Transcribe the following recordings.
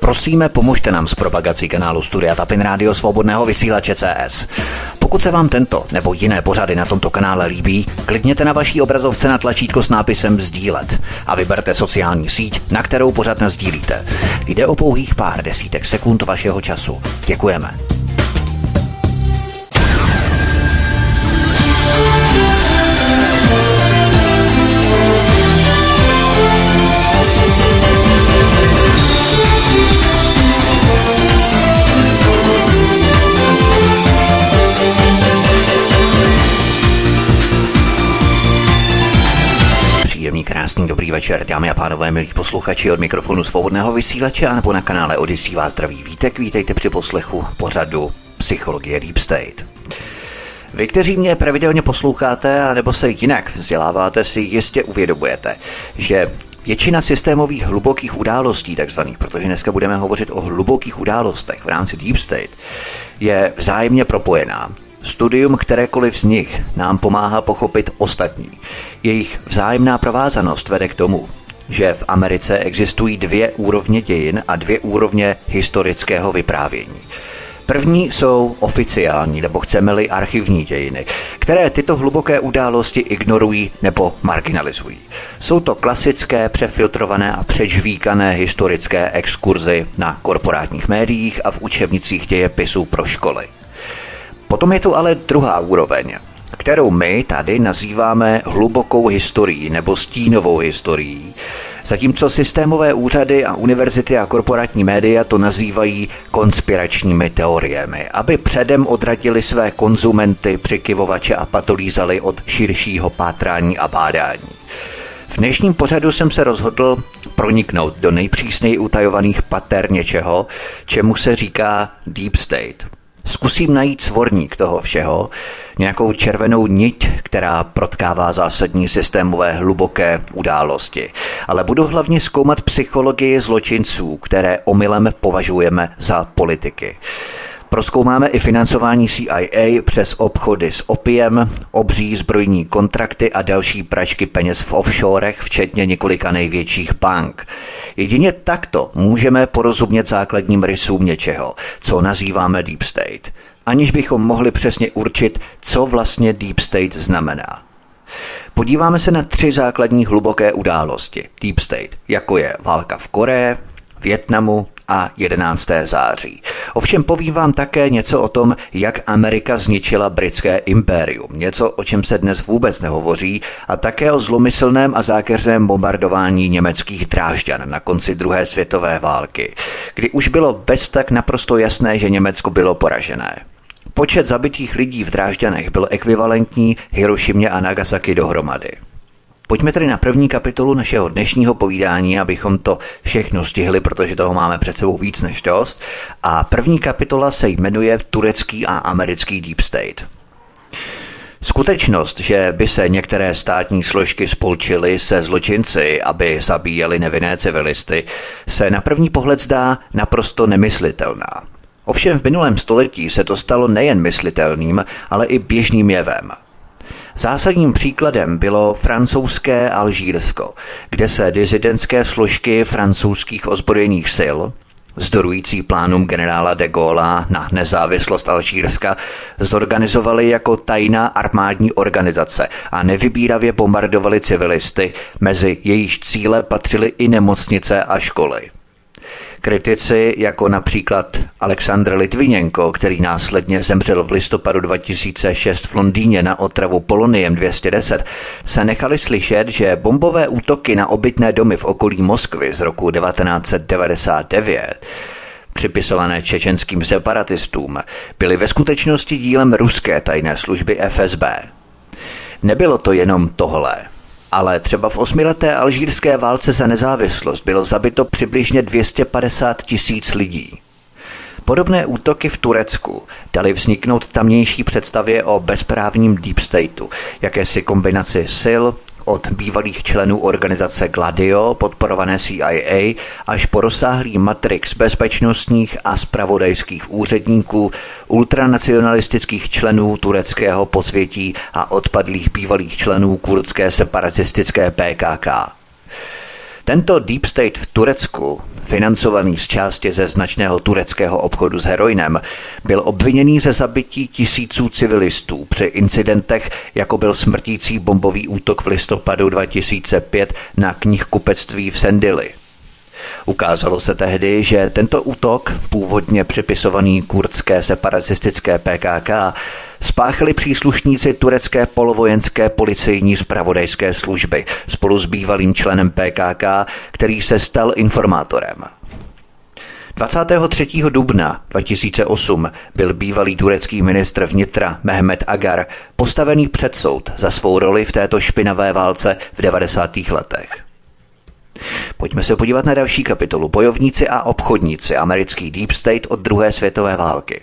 Prosíme, pomožte nám s propagací kanálu Studia Tapin Rádio Svobodného vysílače CS. Pokud se vám tento nebo jiné pořady na tomto kanále líbí, klikněte na vaší obrazovce na tlačítko s nápisem sdílet a vyberte sociální síť, na kterou pořad nasdílíte. Jde o pouhých pár desítek sekund vašeho času. Děkujeme. Příjemný, krásný, dobrý večer, dámy a pánové, milí posluchači, od mikrofonu Svobodného vysílače a nebo na kanále Odyssey vás zdraví Vítek. Vítejte při poslechu pořadu Psychologie Deep State. Vy, kteří mě pravidelně posloucháte a nebo se jinak vzděláváte, si jistě uvědomujete, že většina systémových hlubokých událostí, takzvaných, protože dneska budeme hovořit o hlubokých událostech v rámci Deep State, je vzájemně propojená. Studium kterékoliv z nich nám pomáhá pochopit ostatní. Jejich vzájemná provázanost vede k tomu, že v Americe existují dvě úrovně dějin a dvě úrovně historického vyprávění. První jsou oficiální, nebo chceme-li archivní dějiny, které tyto hluboké události ignorují nebo marginalizují. Jsou to klasické, přefiltrované a přežvíkané historické exkurzy na korporátních médiích a v učebnicích dějepisů pro školy. Potom je tu ale druhá úroveň, kterou my tady nazýváme hlubokou historií nebo stínovou historií, zatímco systémové úřady a univerzity a korporátní média to nazývají konspiračními teoriemi, aby předem odradili své konzumenty, přikyvovače a patolízali od širšího pátrání a bádání. V dnešním pořadu jsem se rozhodl proniknout do nejpřísněji utajovaných pater něčeho, čemu se říká Deep State. Zkusím najít svorník toho všeho, nějakou červenou niť, která protkává zásadní systémové hluboké události. Ale budu hlavně zkoumat psychologii zločinců, které omylem považujeme za politiky. Prozkoumáme i financování CIA přes obchody s opiem, obří zbrojní kontrakty a další pračky peněz v offshorech, včetně několika největších bank. Jedině takto můžeme porozumět základním rysům něčeho, co nazýváme Deep State, aniž bychom mohli přesně určit, co vlastně Deep State znamená. Podíváme se na 3 základní hluboké události Deep State, jako je válka v Koreji, Vietnamu a 11. září. Ovšem povím vám také něco o tom, jak Amerika zničila britské impérium, něco, o čem se dnes vůbec nehovoří, a také o zlomyslném a zákeřném bombardování německých Drážďan na konci druhé světové války, kdy už bylo beztak naprosto jasné, že Německo bylo poražené. Počet zabitých lidí v Drážďanech byl ekvivalentní Hirošimě a Nagasaki dohromady. Pojďme tedy na první kapitolu našeho dnešního povídání, abychom to všechno stihli, protože toho máme před sebou víc než dost. A první kapitola se jmenuje Turecký a americký Deep State. Skutečnost, že by se některé státní složky spolčily se zločinci, aby zabíjeli nevinné civilisty, se na první pohled zdá naprosto nemyslitelná. Ovšem v minulém století se to stalo nejen myslitelným, ale i běžným jevem. Zásadním příkladem bylo francouzské Alžírsko, kde se disidentské složky francouzských ozbrojených sil, vzdorující plánům generála de Gaulle'a na nezávislost Alžírska, zorganizovaly jako tajná armádní organizace a nevybíravě bombardovali civilisty, mezi jejíž cíle patřily i nemocnice a školy. Kritici, jako například Aleksandr Litvinenko, který následně zemřel v listopadu 2006 v Londýně na otravu poloniem 210, se nechali slyšet, že bombové útoky na obytné domy v okolí Moskvy z roku 1999, připisované čečenským separatistům, byly ve skutečnosti dílem ruské tajné služby FSB. Nebylo to jenom tohle. Ale třeba v 8leté alžírské válce za nezávislost bylo zabito přibližně 250 000 lidí. Podobné útoky v Turecku daly vzniknout tamnější představě o bezprávním Deep Stateu, jakési kombinaci sil od bývalých členů organizace Gladio, podporované CIA, až po rozsáhlý matrix bezpečnostních a zpravodajských úředníků, ultranacionalistických členů tureckého podsvětí a odpadlých bývalých členů kurdské separatistické PKK. Tento Deep State v Turecku, financovaný z části ze značného tureckého obchodu s heroinem, byl obviněný ze zabití tisíců civilistů při incidentech, jako byl smrtící bombový útok v listopadu 2005 na knihkupectví v Sendili. Ukázalo se tehdy, že tento útok, původně připisovaný kurdské separatistické PKK, spáchali příslušníci turecké polovojenské policejní zpravodajské služby spolu s bývalým členem PKK, který se stal informátorem. 23. dubna 2008 byl bývalý turecký ministr vnitra Mehmet Agar postavený před soud za svou roli v této špinavé válce v 90. letech. Pojďme se podívat na další kapitolu. Bojovníci a obchodníci, americký Deep State od druhé světové války.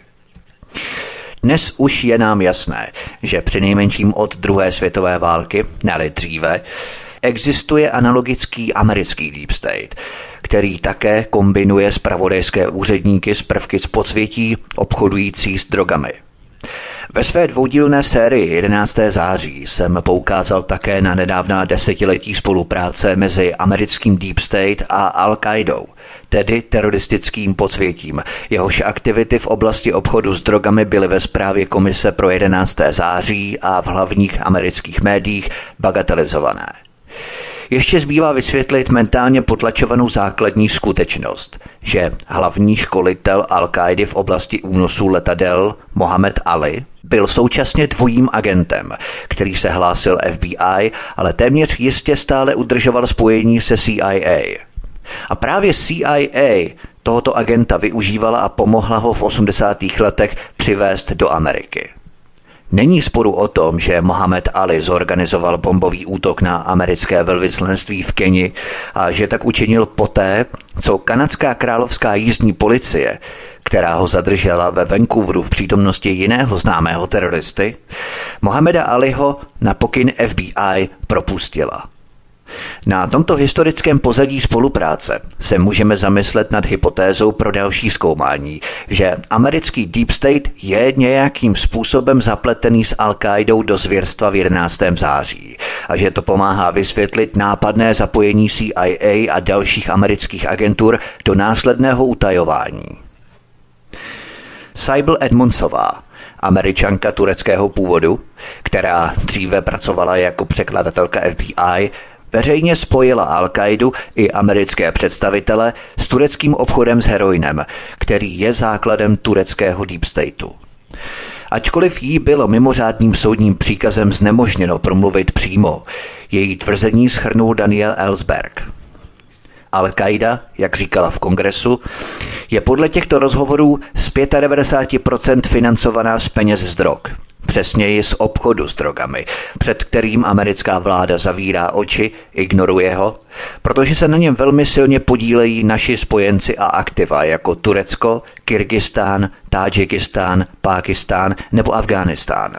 Dnes už je nám jasné, že přinejmenším od druhé světové války, ne-li dříve, existuje analogický americký Deep State, který také kombinuje zpravodajské úředníky s prvky z podsvětí obchodující s drogami. Ve své dvoudílné sérii 11. září jsem poukázal také na nedávná desetiletí spolupráce mezi americkým Deep State a Al-Qaidou, tedy teroristickým podsvětím. Jehož aktivity v oblasti obchodu s drogami byly ve zprávě Komise pro 11. září a v hlavních amerických médiích bagatelizované. Ještě zbývá vysvětlit mentálně potlačovanou základní skutečnost, že hlavní školitel Al-Káidy v oblasti únosů letadel Mohamed Ali byl současně dvojím agentem, který se hlásil FBI, ale téměř jistě stále udržoval spojení se CIA. A právě CIA tohoto agenta využívala a pomohla ho v 80. letech přivést do Ameriky. Není sporu o tom, že Mohamed Ali zorganizoval bombový útok na americké velvyslanectví v Keni a že tak učinil poté, co kanadská královská jízdní policie, která ho zadržela ve Vancouveru v přítomnosti jiného známého teroristy, Mohameda Aliho na pokyn FBI propustila. Na tomto historickém pozadí spolupráce se můžeme zamyslet nad hypotézou pro další zkoumání, že americký Deep State je nějakým způsobem zapletený s Al-Qaidou do zvěrstva v 11. září a že to pomáhá vysvětlit nápadné zapojení CIA a dalších amerických agentur do následného utajování. Saibl Edmondsová, Američanka tureckého původu, která dříve pracovala jako překladatelka FBI, veřejně spojila Al-Qaidu i americké představitele s tureckým obchodem s heroinem, který je základem tureckého Deep Stateu. Ačkoliv jí bylo mimořádným soudním příkazem znemožněno promluvit přímo, její tvrzení shrnul Daniel Ellsberg. Al-Qaida, jak říkala v kongresu, je podle těchto rozhovorů z 95% financovaná z peněz z drog. Přesněji z obchodu s drogami, před kterým americká vláda zavírá oči, ignoruje ho, protože se na něm velmi silně podílejí naši spojenci a aktiva jako Turecko, Kyrgyzstán, Tádžikistán, Pákistán nebo Afghánistán.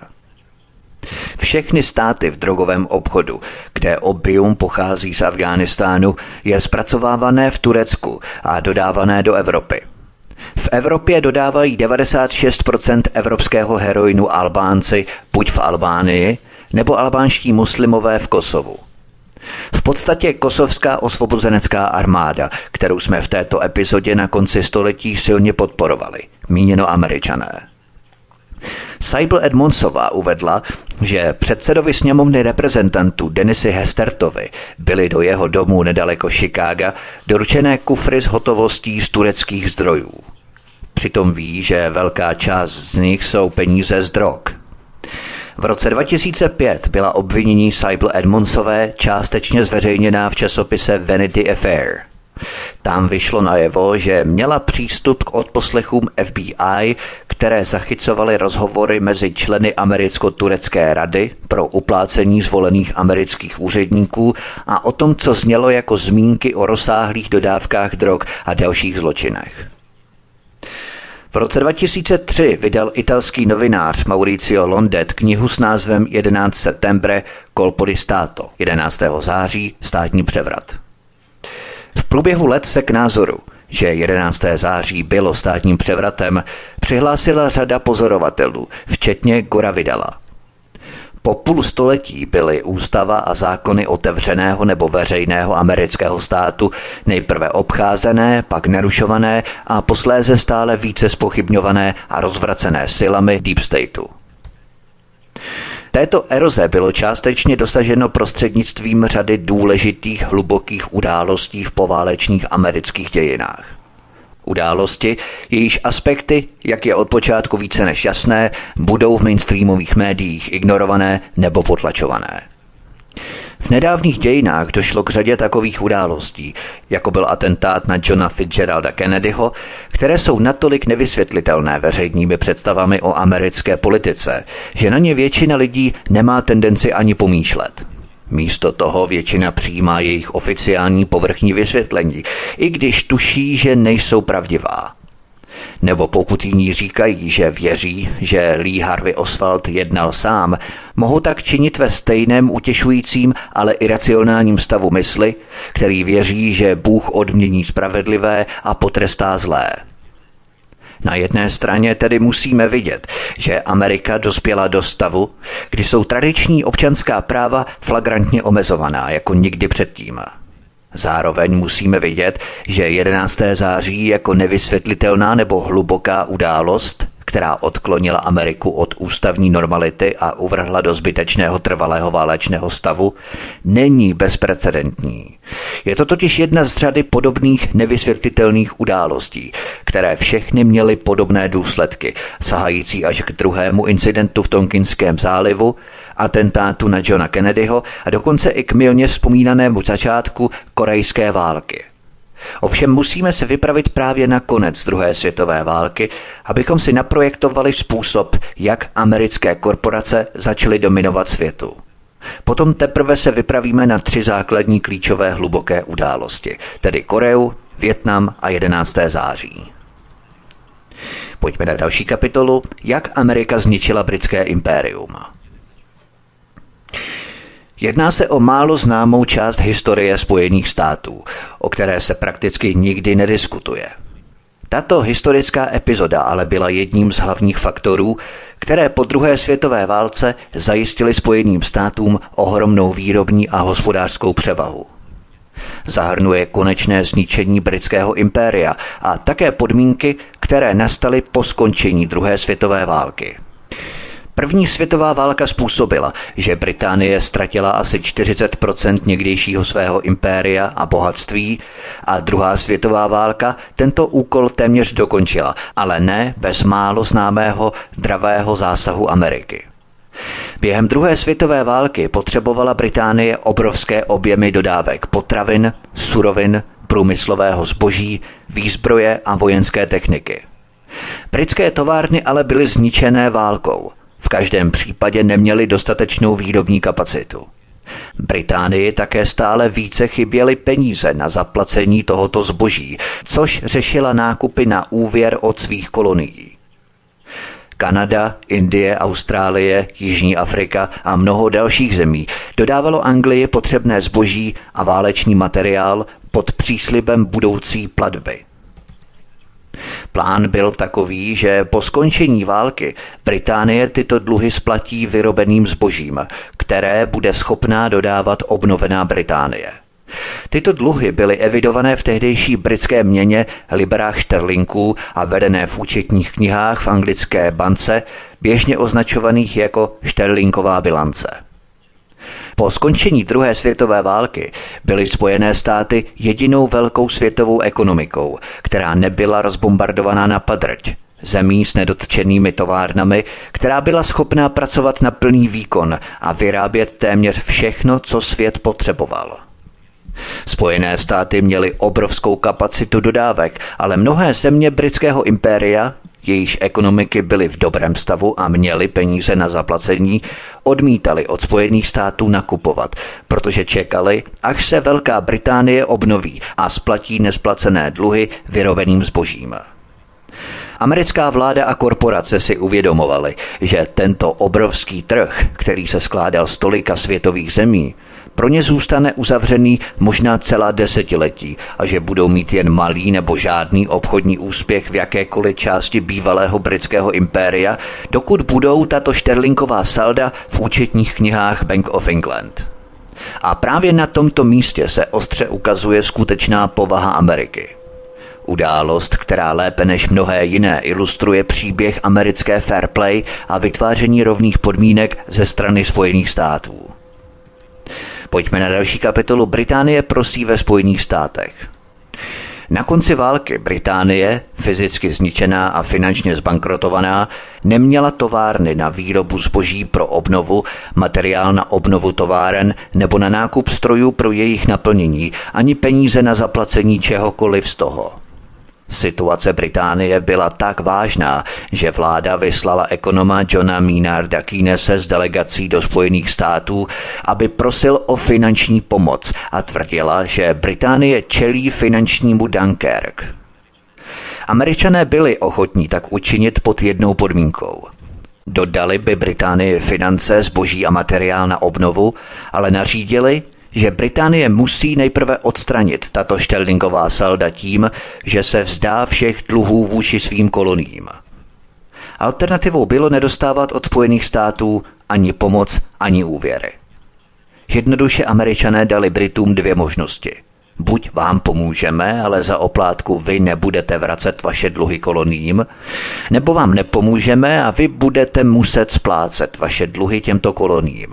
Všechny státy v drogovém obchodu, kde opium pochází z Afghánistánu, je zpracovávané v Turecku a dodávané do Evropy. V Evropě dodávají 96% evropského heroinu Albánci buď v Albánii, nebo albánští muslimové v Kosovu. V podstatě kosovská osvobozenecká armáda, kterou jsme v této epizodě na konci století silně podporovali, míněno Američané. Saibl Edmondsová uvedla, že předsedovi sněmovny reprezentantů Denisi Hestertovi byly do jeho domu nedaleko Chicaga doručené kufry s hotovostí z tureckých zdrojů. Přitom ví, že velká část z nich jsou peníze z drog. V roce 2005 byla obvinění Saibl Edmondsové částečně zveřejněná v časopise Vanity Fair. Tam vyšlo najevo, že měla přístup k odposlechům FBI, které zachycovaly rozhovory mezi členy Americko-turecké rady pro uplácení zvolených amerických úředníků a o tom, co znělo jako zmínky o rozsáhlých dodávkách drog a dalších zločinech. V roce 2003 vydal italský novinář Maurizio Londet knihu s názvem 11 settembre colpo di Stato, 11. září státní převrat. V průběhu let se k názoru, že 11. září bylo státním převratem, přihlásila řada pozorovatelů, včetně Gora Vidala. Po půl století byly ústava a zákony otevřeného nebo veřejného amerického státu nejprve obcházené, pak narušované a posléze stále více zpochybňované a rozvracené silami Deep Stateu. Této eroze bylo částečně dosaženo prostřednictvím řady důležitých hlubokých událostí v poválečných amerických dějinách. Události, jejíž aspekty, jak je od počátku více než jasné, budou v mainstreamových médiích ignorované nebo potlačované. V nedávných dějinách došlo k řadě takových událostí, jako byl atentát na Johna Fitzgeralda Kennedyho, které jsou natolik nevysvětlitelné veřejnými představami o americké politice, že na ně většina lidí nemá tendenci ani pomýšlet. Místo toho většina přijímá jejich oficiální povrchní vysvětlení, i když tuší, že nejsou pravdivá. Nebo pokud jiní říkají, že věří, že Lee Harvey Oswald jednal sám, mohou tak činit ve stejném utěšujícím, ale iracionálním stavu mysli, který věří, že Bůh odmění spravedlivé a potrestá zlé. Na jedné straně tedy musíme vidět, že Amerika dospěla do stavu, kdy jsou tradiční občanská práva flagrantně omezovaná jako nikdy předtím. Zároveň musíme vidět, že 11. září jako nevysvětlitelná nebo hluboká událost, která odklonila Ameriku od ústavní normality a uvrhla do zbytečného trvalého válečného stavu, není bezprecedentní. Je to totiž jedna z řady podobných nevysvětlitelných událostí, které všechny měly podobné důsledky, sahající až k druhému incidentu v Tonkinském zálivu, atentátu na Johna Kennedyho a dokonce i k mylně vzpomínanému začátku korejské války. Ovšem musíme se vypravit právě na konec druhé světové války, abychom si naprojektovali způsob, jak americké korporace začaly dominovat světu. Potom teprve se vypravíme na 3 základní klíčové hluboké události, tedy Koreu, Vietnam a 11. září. Pojďme na další kapitolu, jak Amerika zničila britské impérium. Jedná se o málo známou část historie Spojených států, o které se prakticky nikdy nediskutuje. Tato historická epizoda ale byla jedním z hlavních faktorů, které po druhé světové válce zajistily Spojeným státům ohromnou výrobní a hospodářskou převahu. Zahrnuje konečné zničení britského impéria a také podmínky, které nastaly po skončení druhé světové války. První světová válka způsobila, že Británie ztratila asi 40% někdejšího svého impéria a bohatství a druhá světová válka tento úkol téměř dokončila, ale ne bez málo známého dravého zásahu Ameriky. Během druhé světové války potřebovala Británie obrovské objemy dodávek potravin, surovin, průmyslového zboží, výzbroje a vojenské techniky. Britské továrny ale byly zničené válkou. V každém případě neměli dostatečnou výrobní kapacitu. Británii také stále více chyběly peníze na zaplacení tohoto zboží, což řešila nákupy na úvěr od svých kolonií. Kanada, Indie, Austrálie, Jižní Afrika a mnoho dalších zemí dodávalo Anglii potřebné zboží a válečný materiál pod příslibem budoucí platby. Plán byl takový, že po skončení války Británie tyto dluhy splatí vyrobeným zbožím, které bude schopná dodávat obnovená Británie. Tyto dluhy byly evidované v tehdejší britské měně librách šterlinků a vedené v účetních knihách v anglické bance, běžně označovaných jako šterlinková bilance. Po skončení druhé světové války byly Spojené státy jedinou velkou světovou ekonomikou, která nebyla rozbombardovaná na padrť, zemí s nedotčenými továrnami, která byla schopná pracovat na plný výkon a vyrábět téměř všechno, co svět potřeboval. Spojené státy měly obrovskou kapacitu dodávek, ale mnohé země britského impéria, jejíž ekonomiky byly v dobrém stavu a měly peníze na zaplacení, odmítali od Spojených států nakupovat, protože čekali, až se Velká Británie obnoví a splatí nesplacené dluhy vyrobeným zbožím. Americká vláda a korporace si uvědomovaly, že tento obrovský trh, který se skládal z tolika světových zemí, pro ně zůstane uzavřený možná celá desetiletí a že budou mít jen malý nebo žádný obchodní úspěch v jakékoliv části bývalého britského impéria, dokud budou tato šterlinková salda v účetních knihách Bank of England. A právě na tomto místě se ostře ukazuje skutečná povaha Ameriky. Událost, která lépe než mnohé jiné ilustruje příběh americké fair play a vytváření rovných podmínek ze strany Spojených států. Pojďme na další kapitolu. Británie prosí ve Spojených státech. Na konci války Británie, fyzicky zničená a finančně zbankrotovaná, neměla továrny na výrobu zboží pro obnovu, materiál na obnovu továren nebo na nákup strojů pro jejich naplnění, ani peníze na zaplacení čehokoliv z toho. Situace Británie byla tak vážná, že vláda vyslala ekonoma Johna Maynarda Keynese s delegací do Spojených států, aby prosil o finanční pomoc a tvrdila, že Británie čelí finančnímu Dunkerque. Američané byli ochotní tak učinit pod jednou podmínkou. Dodali by Británii finance, zboží a materiál na obnovu, ale nařídili, že Británie musí nejprve odstranit tato šterlingová salda tím, že se vzdá všech dluhů vůči svým koloniím. Alternativou bylo nedostávat od Spojených států ani pomoc, ani úvěry. Jednoduše Američané dali Britům dvě možnosti. Buď vám pomůžeme, ale za oplátku vy nebudete vracet vaše dluhy koloniím, nebo vám nepomůžeme a vy budete muset splácet vaše dluhy těmto koloniím.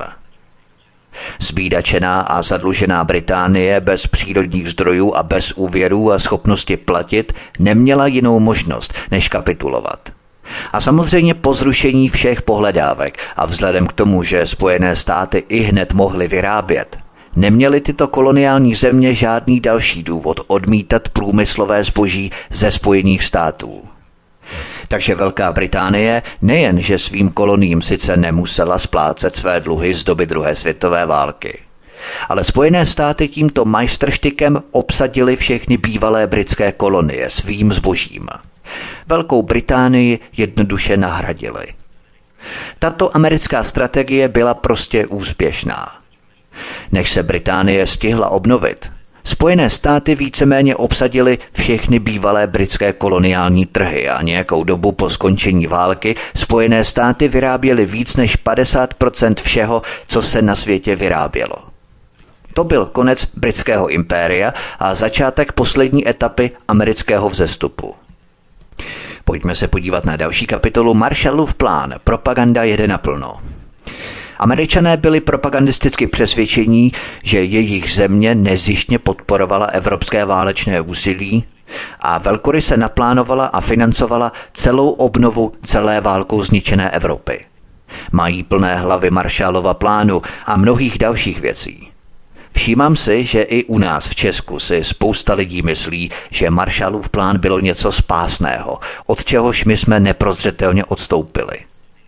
Zbídačená a zadlužená Británie bez přírodních zdrojů a bez úvěrů a schopnosti platit neměla jinou možnost, než kapitulovat. A samozřejmě po zrušení všech pohledávek a vzhledem k tomu, že Spojené státy i hned mohly vyrábět, neměly tyto koloniální země žádný další důvod odmítat průmyslové zboží ze Spojených států. Takže Velká Británie nejen, že svým koloniím sice nemusela splácet své dluhy z doby druhé světové války, ale Spojené státy tímto majstrštykem obsadili všechny bývalé britské kolonie svým zbožím. Velkou Británii jednoduše nahradili. Tato americká strategie byla prostě úspěšná. Než se Británie stihla obnovit, Spojené státy víceméně obsadily všechny bývalé britské koloniální trhy a nějakou dobu po skončení války Spojené státy vyráběly víc než 50% všeho, co se na světě vyrábělo. To byl konec britského impéria a začátek poslední etapy amerického vzestupu. Pojďme se podívat na další kapitolu. Marshallův plán. Propaganda jede naplno. Američané byli propagandisticky přesvědčení, že jejich země nezištně podporovala evropské válečné úsilí a velkoryse naplánovala a financovala celou obnovu celé válkou zničené Evropy. Mají plné hlavy Marshallova plánu a mnohých dalších věcí. Všímám si, že i u nás v Česku si spousta lidí myslí, že Marshallův plán bylo něco spásného, od čehož my jsme neprozřetelně odstoupili.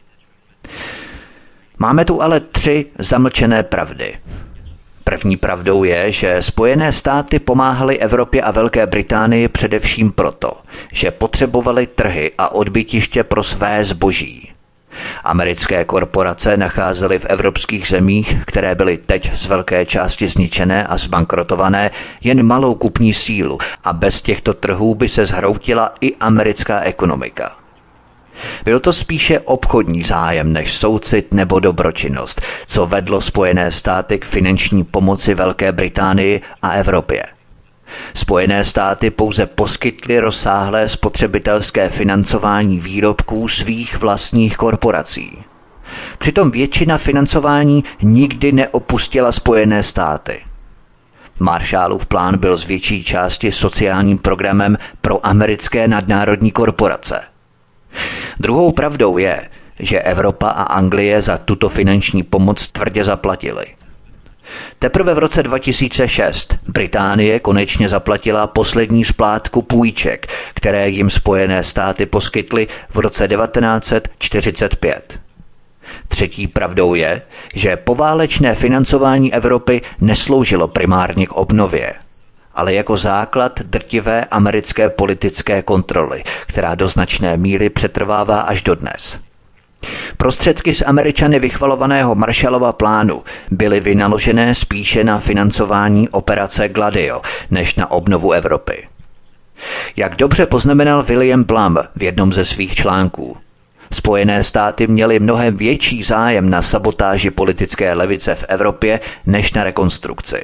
Máme tu ale 3 zamlčené pravdy. První pravdou je, že Spojené státy pomáhaly Evropě a Velké Británii především proto, že potřebovali trhy a odbytiště pro své zboží. Americké korporace nacházely v evropských zemích, které byly teď z velké části zničené a zbankrotované, jen malou kupní sílu a bez těchto trhů by se zhroutila i americká ekonomika. Byl to spíše obchodní zájem než soucit nebo dobročinnost, co vedlo Spojené státy k finanční pomoci Velké Británii a Evropě. Spojené státy pouze poskytly rozsáhlé spotřebitelské financování výrobků svých vlastních korporací. Přitom většina financování nikdy neopustila Spojené státy. Marshallův plán byl z větší části sociálním programem pro americké nadnárodní korporace. Druhou pravdou je, že Evropa a Anglie za tuto finanční pomoc tvrdě zaplatili. Teprve v roce 2006 Británie konečně zaplatila poslední splátku půjček, které jim Spojené státy poskytly v roce 1945. Třetí pravdou je, že poválečné financování Evropy nesloužilo primárně k obnově, ale jako základ drtivé americké politické kontroly, která do značné míry přetrvává až dodnes. Prostředky z Američany vychvalovaného Marshallova plánu byly vynaložené spíše na financování operace Gladio než na obnovu Evropy. Jak dobře poznamenal William Blum v jednom ze svých článků, Spojené státy měly mnohem větší zájem na sabotáži politické levice v Evropě než na rekonstrukci.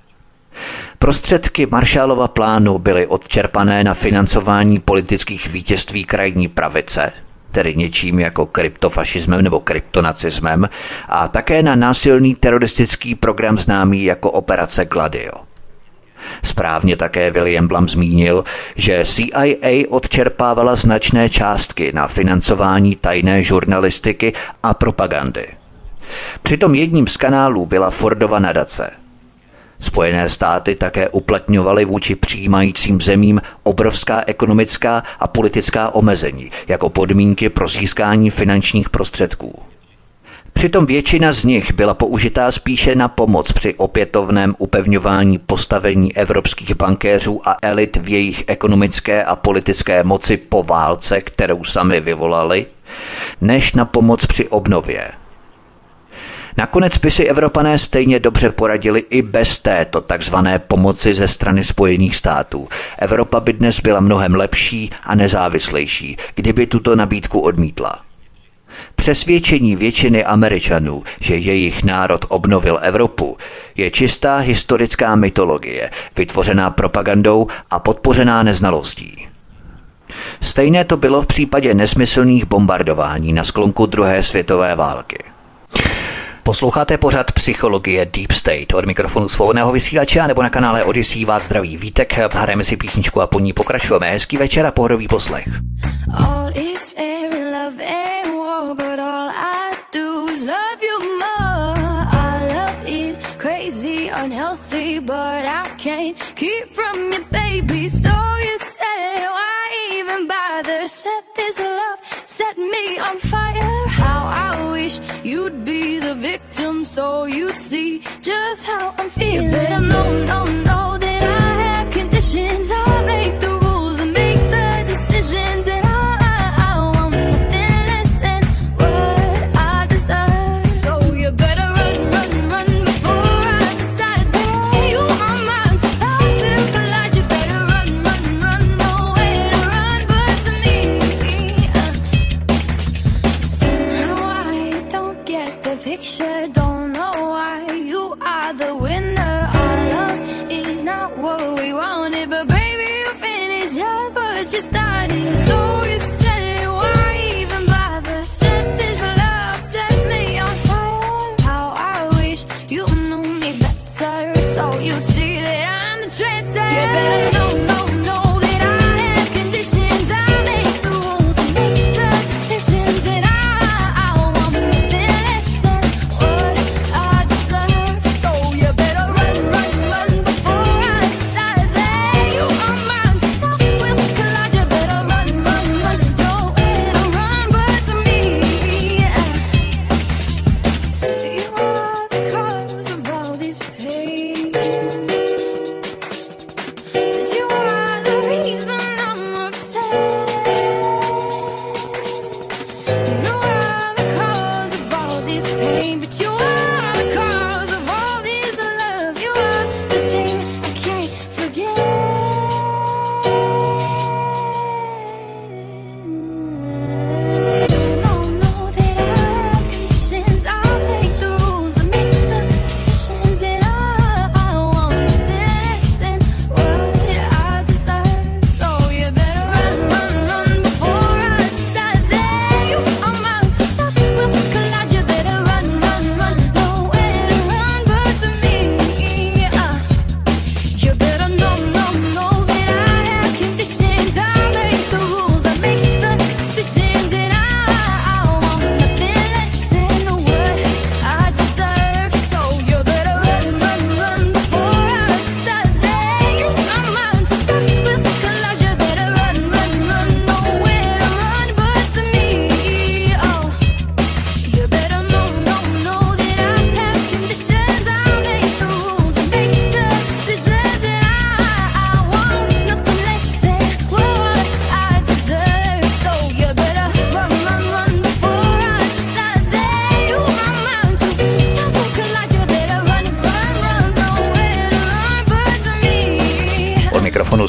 Prostředky Marshallova plánu byly odčerpané na financování politických vítězství krajní pravice, tedy něčím jako kryptofašismem nebo kryptonacismem, a také na násilný teroristický program známý jako operace Gladio. Správně také William Blum zmínil, že CIA odčerpávala značné částky na financování tajné žurnalistiky a propagandy. Přitom jedním z kanálů byla Fordova nadace. Spojené státy také uplatňovaly vůči přijímajícím zemím obrovská ekonomická a politická omezení jako podmínky pro získání finančních prostředků. Přitom většina z nich byla použitá spíše na pomoc při opětovném upevňování postavení evropských bankéřů a elit v jejich ekonomické a politické moci po válce, kterou sami vyvolali, než na pomoc při obnově. Nakonec by si Evropané stejně dobře poradili i bez této takzvané pomoci ze strany Spojených států. Evropa by dnes byla mnohem lepší a nezávislejší, kdyby tuto nabídku odmítla. Přesvědčení většiny Američanů, že jejich národ obnovil Evropu, je čistá historická mytologie, vytvořená propagandou a podpořená neznalostí. Stejné to bylo v případě nesmyslných bombardování na sklonku druhé světové války. Posloucháte pořad Psychologie Deep State. Od mikrofonu Svobodného vysílače nebo na kanále Odyssey vás zdraví Vítek. Zahrajeme si písničku a po ní pokračujeme. Hezký večer a pohodový poslech. All is fair in love and war, but all I do is love you more. Our love is crazy, unhealthy, but I can't keep from you, baby. So you said, why even bother? Set this love, set me on fire. How I wish you'd be the victim, so you'd see just how I'm feeling. You better know that I have conditions. I make the rules and make the decisions, and I want nothing less than what I deserve. So you better run before I decide that you are mine. Souls will collide. You better run, nowhere to run but to me. Somehow I don't get the picture, don't know why you are the winner. Our love is not what we wanted, but baby you finished just what you started. So you said, why even bother? Set this love, set me on fire. How I wish you knew me better, so you'd see that I'm the trendsetter. You better know that I have conditions. I make the rules and make the decisions, and I want nothing less than what I deserve. So you better run before I decide that you are mine. So we'll collide. You better run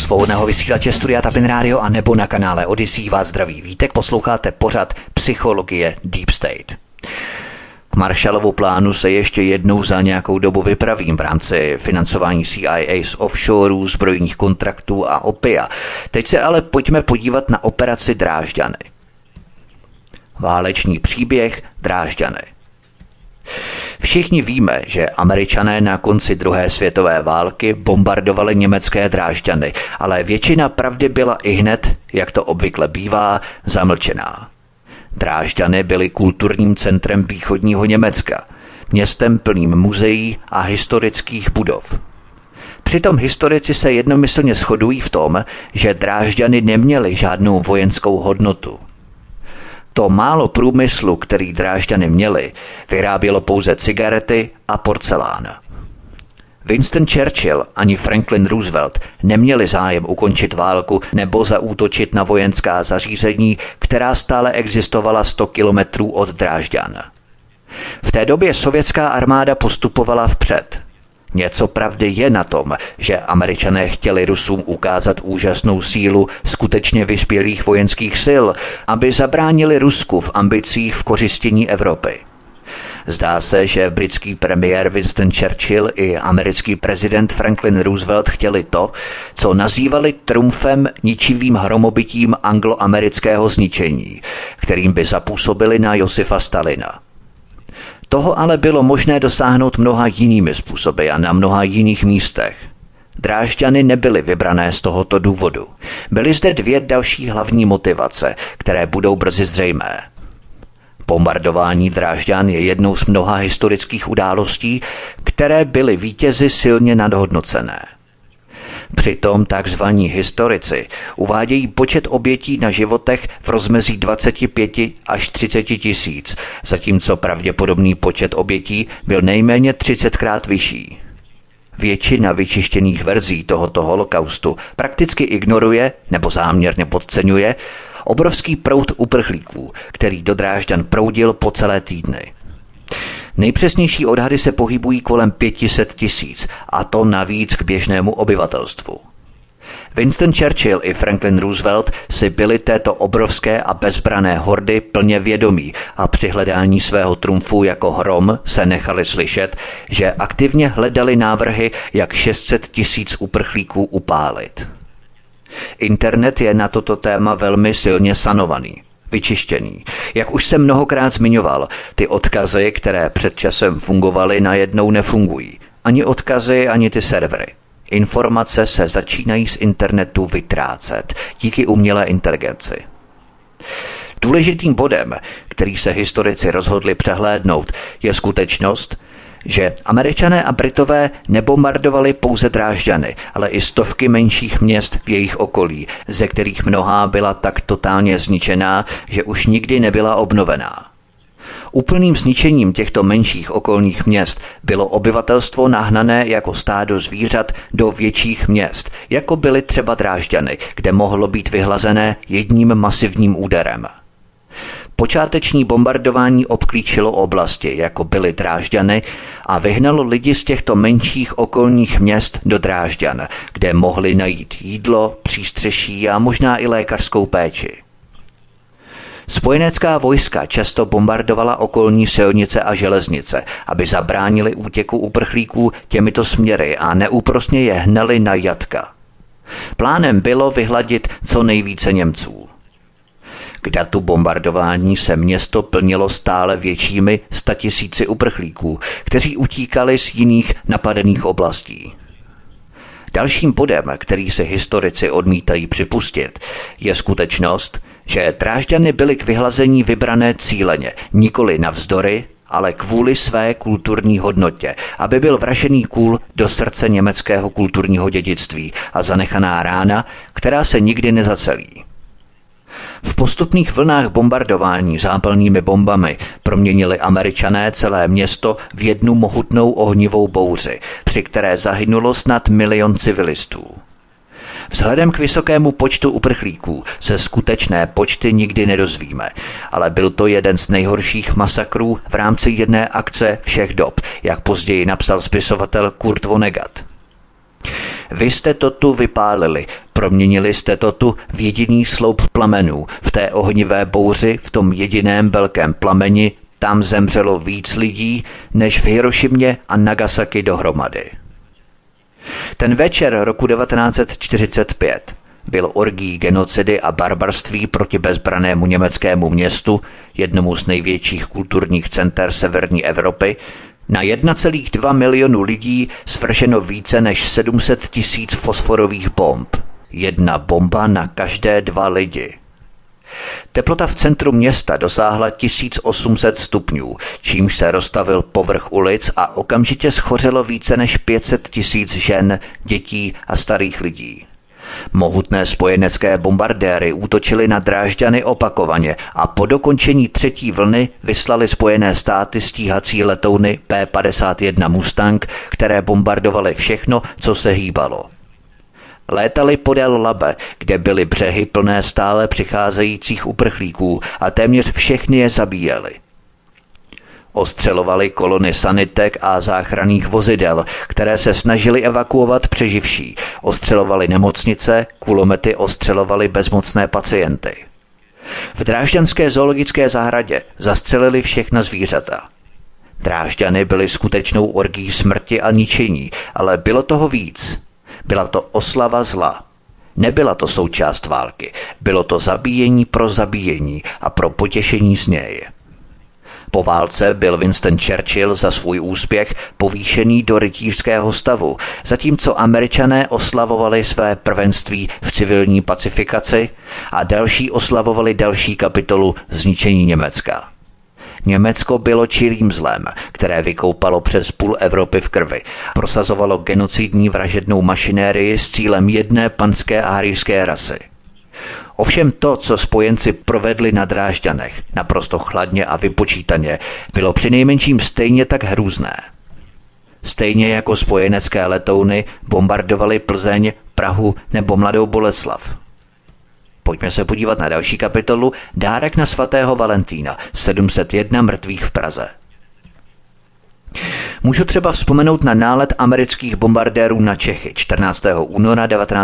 svobodného vysílače Studia Tapin Radio a nebo na kanále Odyssey vás zdraví Vítek, posloucháte pořad Psychologie Deep State. K Marshallovu plánu se ještě jednou za nějakou dobu vypravím v rámci financování CIA z offshorů, zbrojních kontraktů a opia. Teď se ale pojďme podívat na operaci Drážďany. Válečný příběh Drážďany. Všichni víme, že Američané na konci druhé světové války bombardovali německé Drážďany, ale většina pravdy byla ihned, jak to obvykle bývá, zamlčená. Drážďany byly kulturním centrem východního Německa, městem plným muzeí a historických budov. Přitom historici se jednomyslně shodují v tom, že Drážďany neměly žádnou vojenskou hodnotu. To málo průmyslu, který Drážďany měli, vyrábělo pouze cigarety a porcelán. Winston Churchill ani Franklin Roosevelt neměli zájem ukončit válku nebo zaútočit na vojenská zařízení, která stále existovala 100 kilometrů od Drážďan. V té době sovětská armáda postupovala vpřed. Něco pravdy je na tom, že Američané chtěli Rusům ukázat úžasnou sílu skutečně vyspělých vojenských sil, aby zabránili Rusku v ambicích v kořistění Evropy. Zdá se, že britský premiér Winston Churchill i americký prezident Franklin Roosevelt chtěli to, co nazývali trumfem ničivým hromobytím angloamerického zničení, kterým by zapůsobili na Josifa Stalina. Toho ale bylo možné dosáhnout mnoha jinými způsoby a na mnoha jiných místech. Drážďany nebyly vybrané z tohoto důvodu. Byly zde dvě další hlavní motivace, které budou brzy zřejmé. Bombardování Drážďan je jednou z mnoha historických událostí, které byly vítězi silně nadhodnocené. Přitom takzvaní historici uvádějí počet obětí na životech v rozmezí 25 až 30 tisíc, zatímco pravděpodobný počet obětí byl nejméně 30krát vyšší. Většina vyčištěných verzí tohoto holokaustu prakticky ignoruje nebo záměrně podceňuje obrovský proud uprchlíků, který do Drážďan proudil po celé týdny. Nejpřesnější odhady se pohybují kolem 500 tisíc, a to navíc k běžnému obyvatelstvu. Winston Churchill i Franklin Roosevelt si byli této obrovské a bezbrané hordy plně vědomí a při hledání svého trumfu jako hrom se nechali slyšet, že aktivně hledali návrhy, jak 600 tisíc uprchlíků upálit. Internet je na toto téma velmi silně sanovaný, vyčištěný. Jak už jsem mnohokrát zmiňoval, ty odkazy, které před časem fungovaly, najednou nefungují. Ani odkazy, ani ty servery. Informace se začínají z internetu vytrácet díky umělé inteligenci. Důležitým bodem, který se historici rozhodli přehlédnout, je skutečnost, že Američané a Britové nebombardovali pouze Drážďany, ale i stovky menších měst v jejich okolí, ze kterých mnohá byla tak totálně zničená, že už nikdy nebyla obnovená. Úplným zničením těchto menších okolních měst bylo obyvatelstvo nahnané jako stádo zvířat do větších měst, jako byly třeba Drážďany, kde mohlo být vyhlazené jedním masivním úderem. Počáteční bombardování obklíčilo oblasti, jako byly Drážďany, a vyhnalo lidi z těchto menších okolních měst do Drážďan, kde mohli najít jídlo, přístřeší a možná i lékařskou péči. Spojenecká vojska často bombardovala okolní silnice a železnice, aby zabránili útěku uprchlíků těmito směry a neúprosně je hnali na jatka. Plánem bylo vyhladit co nejvíce Němců. K datu bombardování se město plnilo stále většími 100 000 uprchlíků, kteří utíkali z jiných napadených oblastí. Dalším bodem, který si historici odmítají připustit, je skutečnost, že Drážďany byly k vyhlazení vybrané cíleně, nikoli navzdory, ale kvůli své kulturní hodnotě, aby byl vražený kůl do srdce německého kulturního dědictví a zanechaná rána, která se nikdy nezacelí. V postupných vlnách bombardování zápalnými bombami proměnili Američané celé město v jednu mohutnou ohnivou bouři, při které zahynulo snad 1 milion civilistů. Vzhledem k vysokému počtu uprchlíků se skutečné počty nikdy nedozvíme, ale byl to jeden z nejhorších masakrů v rámci jedné akce všech dob, jak později napsal spisovatel Kurt Vonnegut. Vy jste to tu vypálili, proměnili jste to tu v jediný sloup plamenů. V té ohnivé bouři, v tom jediném velkém plameni, tam zemřelo víc lidí, než v Hirošimě a Nagasaki dohromady. Ten večer roku 1945 byl orgií genocidy a barbarství proti bezbrannému německému městu, jednomu z největších kulturních center severní Evropy. Na 1,2 milionu lidí svrženo více než 700 000 fosforových bomb. Jedna bomba na každé 2 lidi. Teplota v centru města dosáhla 1800 stupňů, čímž se roztavil povrch ulic a okamžitě schořelo více než 500 000 žen, dětí a starých lidí. Mohutné spojenecké bombardéry útočily na Drážďany opakovaně a po dokončení 3. vlny vyslali Spojené státy stíhací letouny P-51 Mustang, které bombardovaly všechno, co se hýbalo. Létali podél Labe, kde byly břehy plné stále přicházejících uprchlíků a téměř všechny je zabíjeli. Ostřelovali kolony sanitek a záchranných vozidel, které se snažili evakuovat přeživší. Ostřelovali nemocnice, kulomety ostřelovali bezmocné pacienty. V drážďanské zoologické zahradě zastřelili všechna zvířata. Drážďany byly skutečnou orgií smrti a ničení, ale bylo toho víc. Byla to oslava zla. Nebyla to součást války, bylo to zabíjení pro zabíjení a pro potěšení z něj. Po válce byl Winston Churchill za svůj úspěch povýšený do rytířského stavu, zatímco Američané oslavovali své prvenství v civilní pacifikaci a další oslavovali další kapitolu zničení Německa. Německo bylo čirým zlem, které vykoupalo přes půl Evropy v krvi. Prosazovalo genocidní vražednou mašinérii s cílem jedné panské a harijské rasy. Ovšem to, co spojenci provedli na Drážďanech, naprosto chladně a vypočítaně, bylo přinejmenším stejně tak hrůzné. Stejně jako spojenecké letouny bombardovali Plzeň, Prahu nebo Mladou Boleslav. Pojďme se podívat na další kapitolu Dárek na svatého Valentína, 701 mrtvých v Praze. Můžu třeba vzpomenout na nálet amerických bombardérů na Čechy 14. února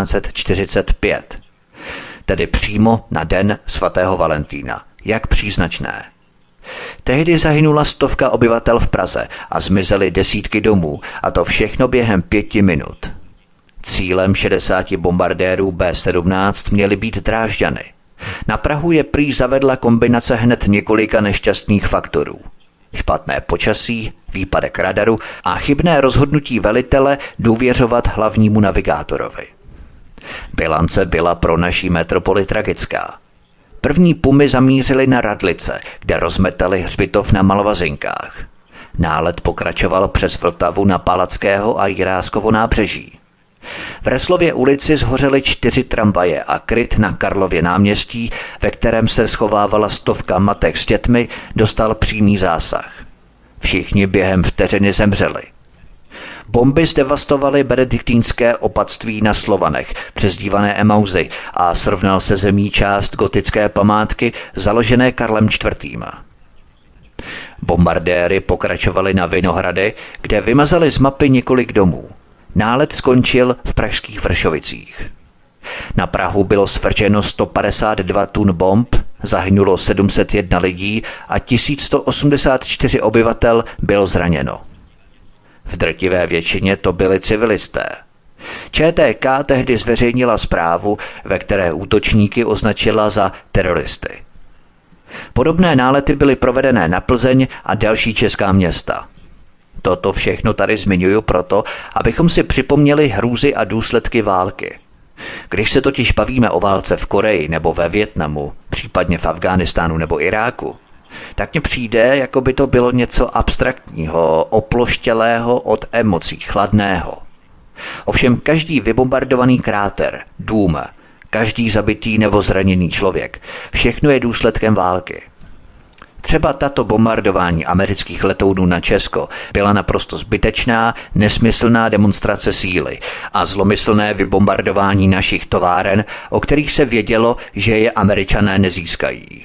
1945. Tedy přímo na den svatého Valentína. Jak příznačné. Tehdy zahynula 100 obyvatel v Praze a zmizely desítky domů, a to všechno během 5 minut. Cílem 60 bombardérů B-17 měly být Drážďany. Na Prahu je prý zavedla kombinace hned několika nešťastných faktorů. Špatné počasí, výpadek radaru a chybné rozhodnutí velitele důvěřovat hlavnímu navigátorovi. Bilance byla pro naší metropoli tragická. První pumy zamířily na Radlice, kde rozmetali hřbitov na Malovazinkách. Nálet pokračoval přes Vltavu na Palackého a Jiráskovo nábřeží. V Reslově ulici zhořely 4 tramvaje a kryt na Karlově náměstí, ve kterém se schovávala 100 matek s dětmi, dostal přímý zásah. Všichni během vteřiny zemřeli. Bomby zdevastovaly benediktínské opatství na Slovanech, přezdívané Emauzy, a srovnal se zemí část gotické památky založené Karlem IV. Bombardéry pokračovali na Vinohrady, kde vymazali z mapy několik domů. Nálet skončil v pražských Vršovicích. Na Prahu bylo svrženo 152 tun bomb, zahynulo 701 lidí a 1184 obyvatel bylo zraněno. V drtivé většině to byli civilisté. ČTK tehdy zveřejnila zprávu, ve které útočníky označila za teroristy. Podobné nálety byly provedené na Plzeň a další česká města. Toto všechno tady zmiňuji proto, abychom si připomněli hrůzy a důsledky války. Když se totiž bavíme o válce v Koreji nebo ve Vietnamu, případně v Afghánistánu nebo Iráku, tak mně přijde, jako by to bylo něco abstraktního, oploštělého od emocí, chladného. Ovšem každý vybombardovaný kráter, dům, každý zabitý nebo zraněný člověk, všechno je důsledkem války. Třeba tato bombardování amerických letounů na Česko byla naprosto zbytečná, nesmyslná demonstrace síly a zlomyslné vybombardování našich továren, o kterých se vědělo, že je Američané nezískají.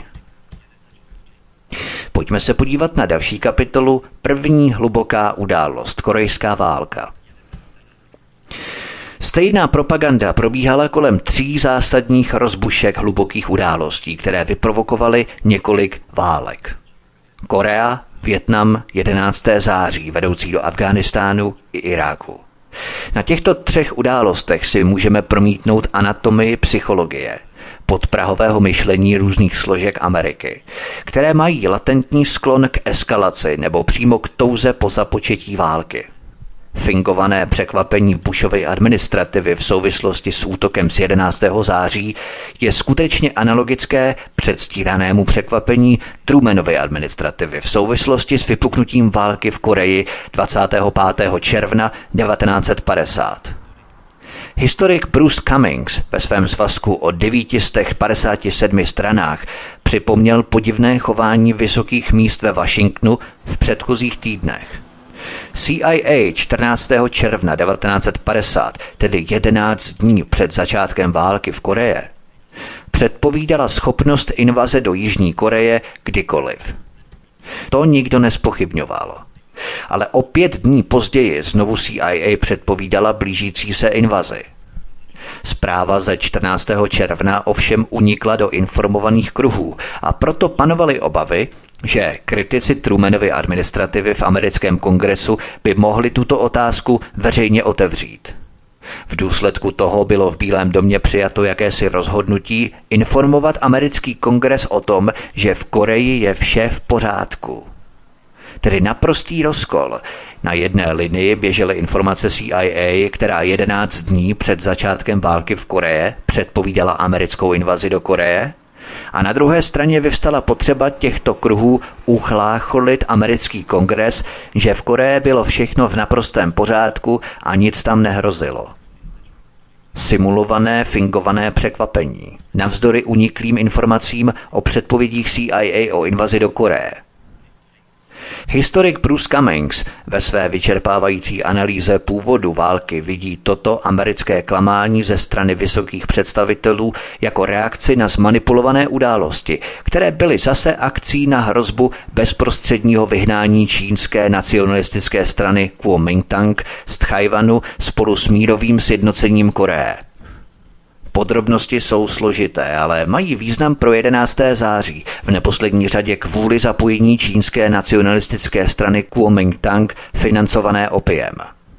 Pojďme se podívat na další kapitolu První hluboká událost, korejská válka. Stejná propaganda probíhala kolem 3 zásadních rozbušek hlubokých událostí, které vyprovokovaly několik válek. Korea, Vietnam, 11. září, vedoucí do Afghánistánu i Iráku. Na těchto 3 událostech si můžeme promítnout anatomii psychologie, podprahového myšlení různých složek Ameriky, které mají latentní sklon k eskalaci nebo přímo k touze po započetí války. Fingované překvapení Bushovy administrativy v souvislosti s útokem z 11. září je skutečně analogické předstíranému překvapení Trumanovy administrativy v souvislosti s vypuknutím války v Koreji 25. června 1950. Historik Bruce Cummings ve svém svazku o 957 stranách připomněl podivné chování vysokých míst ve Washingtonu v předchozích týdnech. CIA 14. června 1950, tedy 11 dní před začátkem války v Koreji, předpovídala schopnost invaze do Jižní Koreje kdykoliv. To nikdo nezpochybňoval. Ale o 5 dní později znovu CIA předpovídala blížící se invazi. Zpráva ze 14. června ovšem unikla do informovaných kruhů a proto panovaly obavy, že kritici Trumanovy administrativy v americkém kongresu by mohli tuto otázku veřejně otevřít. V důsledku toho bylo v Bílém domě přijato jakési rozhodnutí informovat americký kongres o tom, že v Koreji je vše v pořádku. Tedy naprostý rozkol. Na jedné linii běžely informace CIA, která 11 dní před začátkem války v Koreji předpovídala americkou invazi do Koreje, a na druhé straně vyvstala potřeba těchto kruhů uchlácholit americký kongres, že v Koreji bylo všechno v naprostém pořádku a nic tam nehrozilo. Simulované, fingované překvapení, navzdory uniklým informacím o předpovědích CIA o invazi do Koreje. Historik Bruce Cummings ve své vyčerpávající analýze původu války vidí toto americké klamání ze strany vysokých představitelů jako reakci na zmanipulované události, které byly zase akcí na hrozbu bezprostředního vyhnání čínské nacionalistické strany Kuomintang z Tchajwanu spolu s mírovým sjednocením Koreje. Podrobnosti jsou složité, ale mají význam pro 11. září, v neposlední řadě kvůli zapojení čínské nacionalistické strany Kuomintang financované opiem.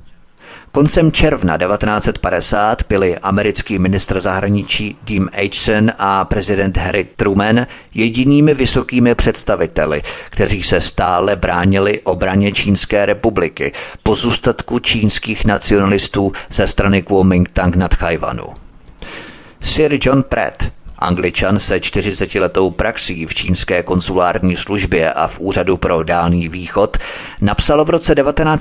Koncem června 1950 byli americký ministr zahraničí Jim Acheson a prezident Harry Truman jedinými vysokými představiteli, kteří se stále bránili obraně Čínské republiky po zůstatku čínských nacionalistů ze strany Kuomintang na Tchajwanu. Sir John Pratt, Angličan se 40letou praxí v čínské konsulární službě a v Úřadu pro Dálný východ, napsal v roce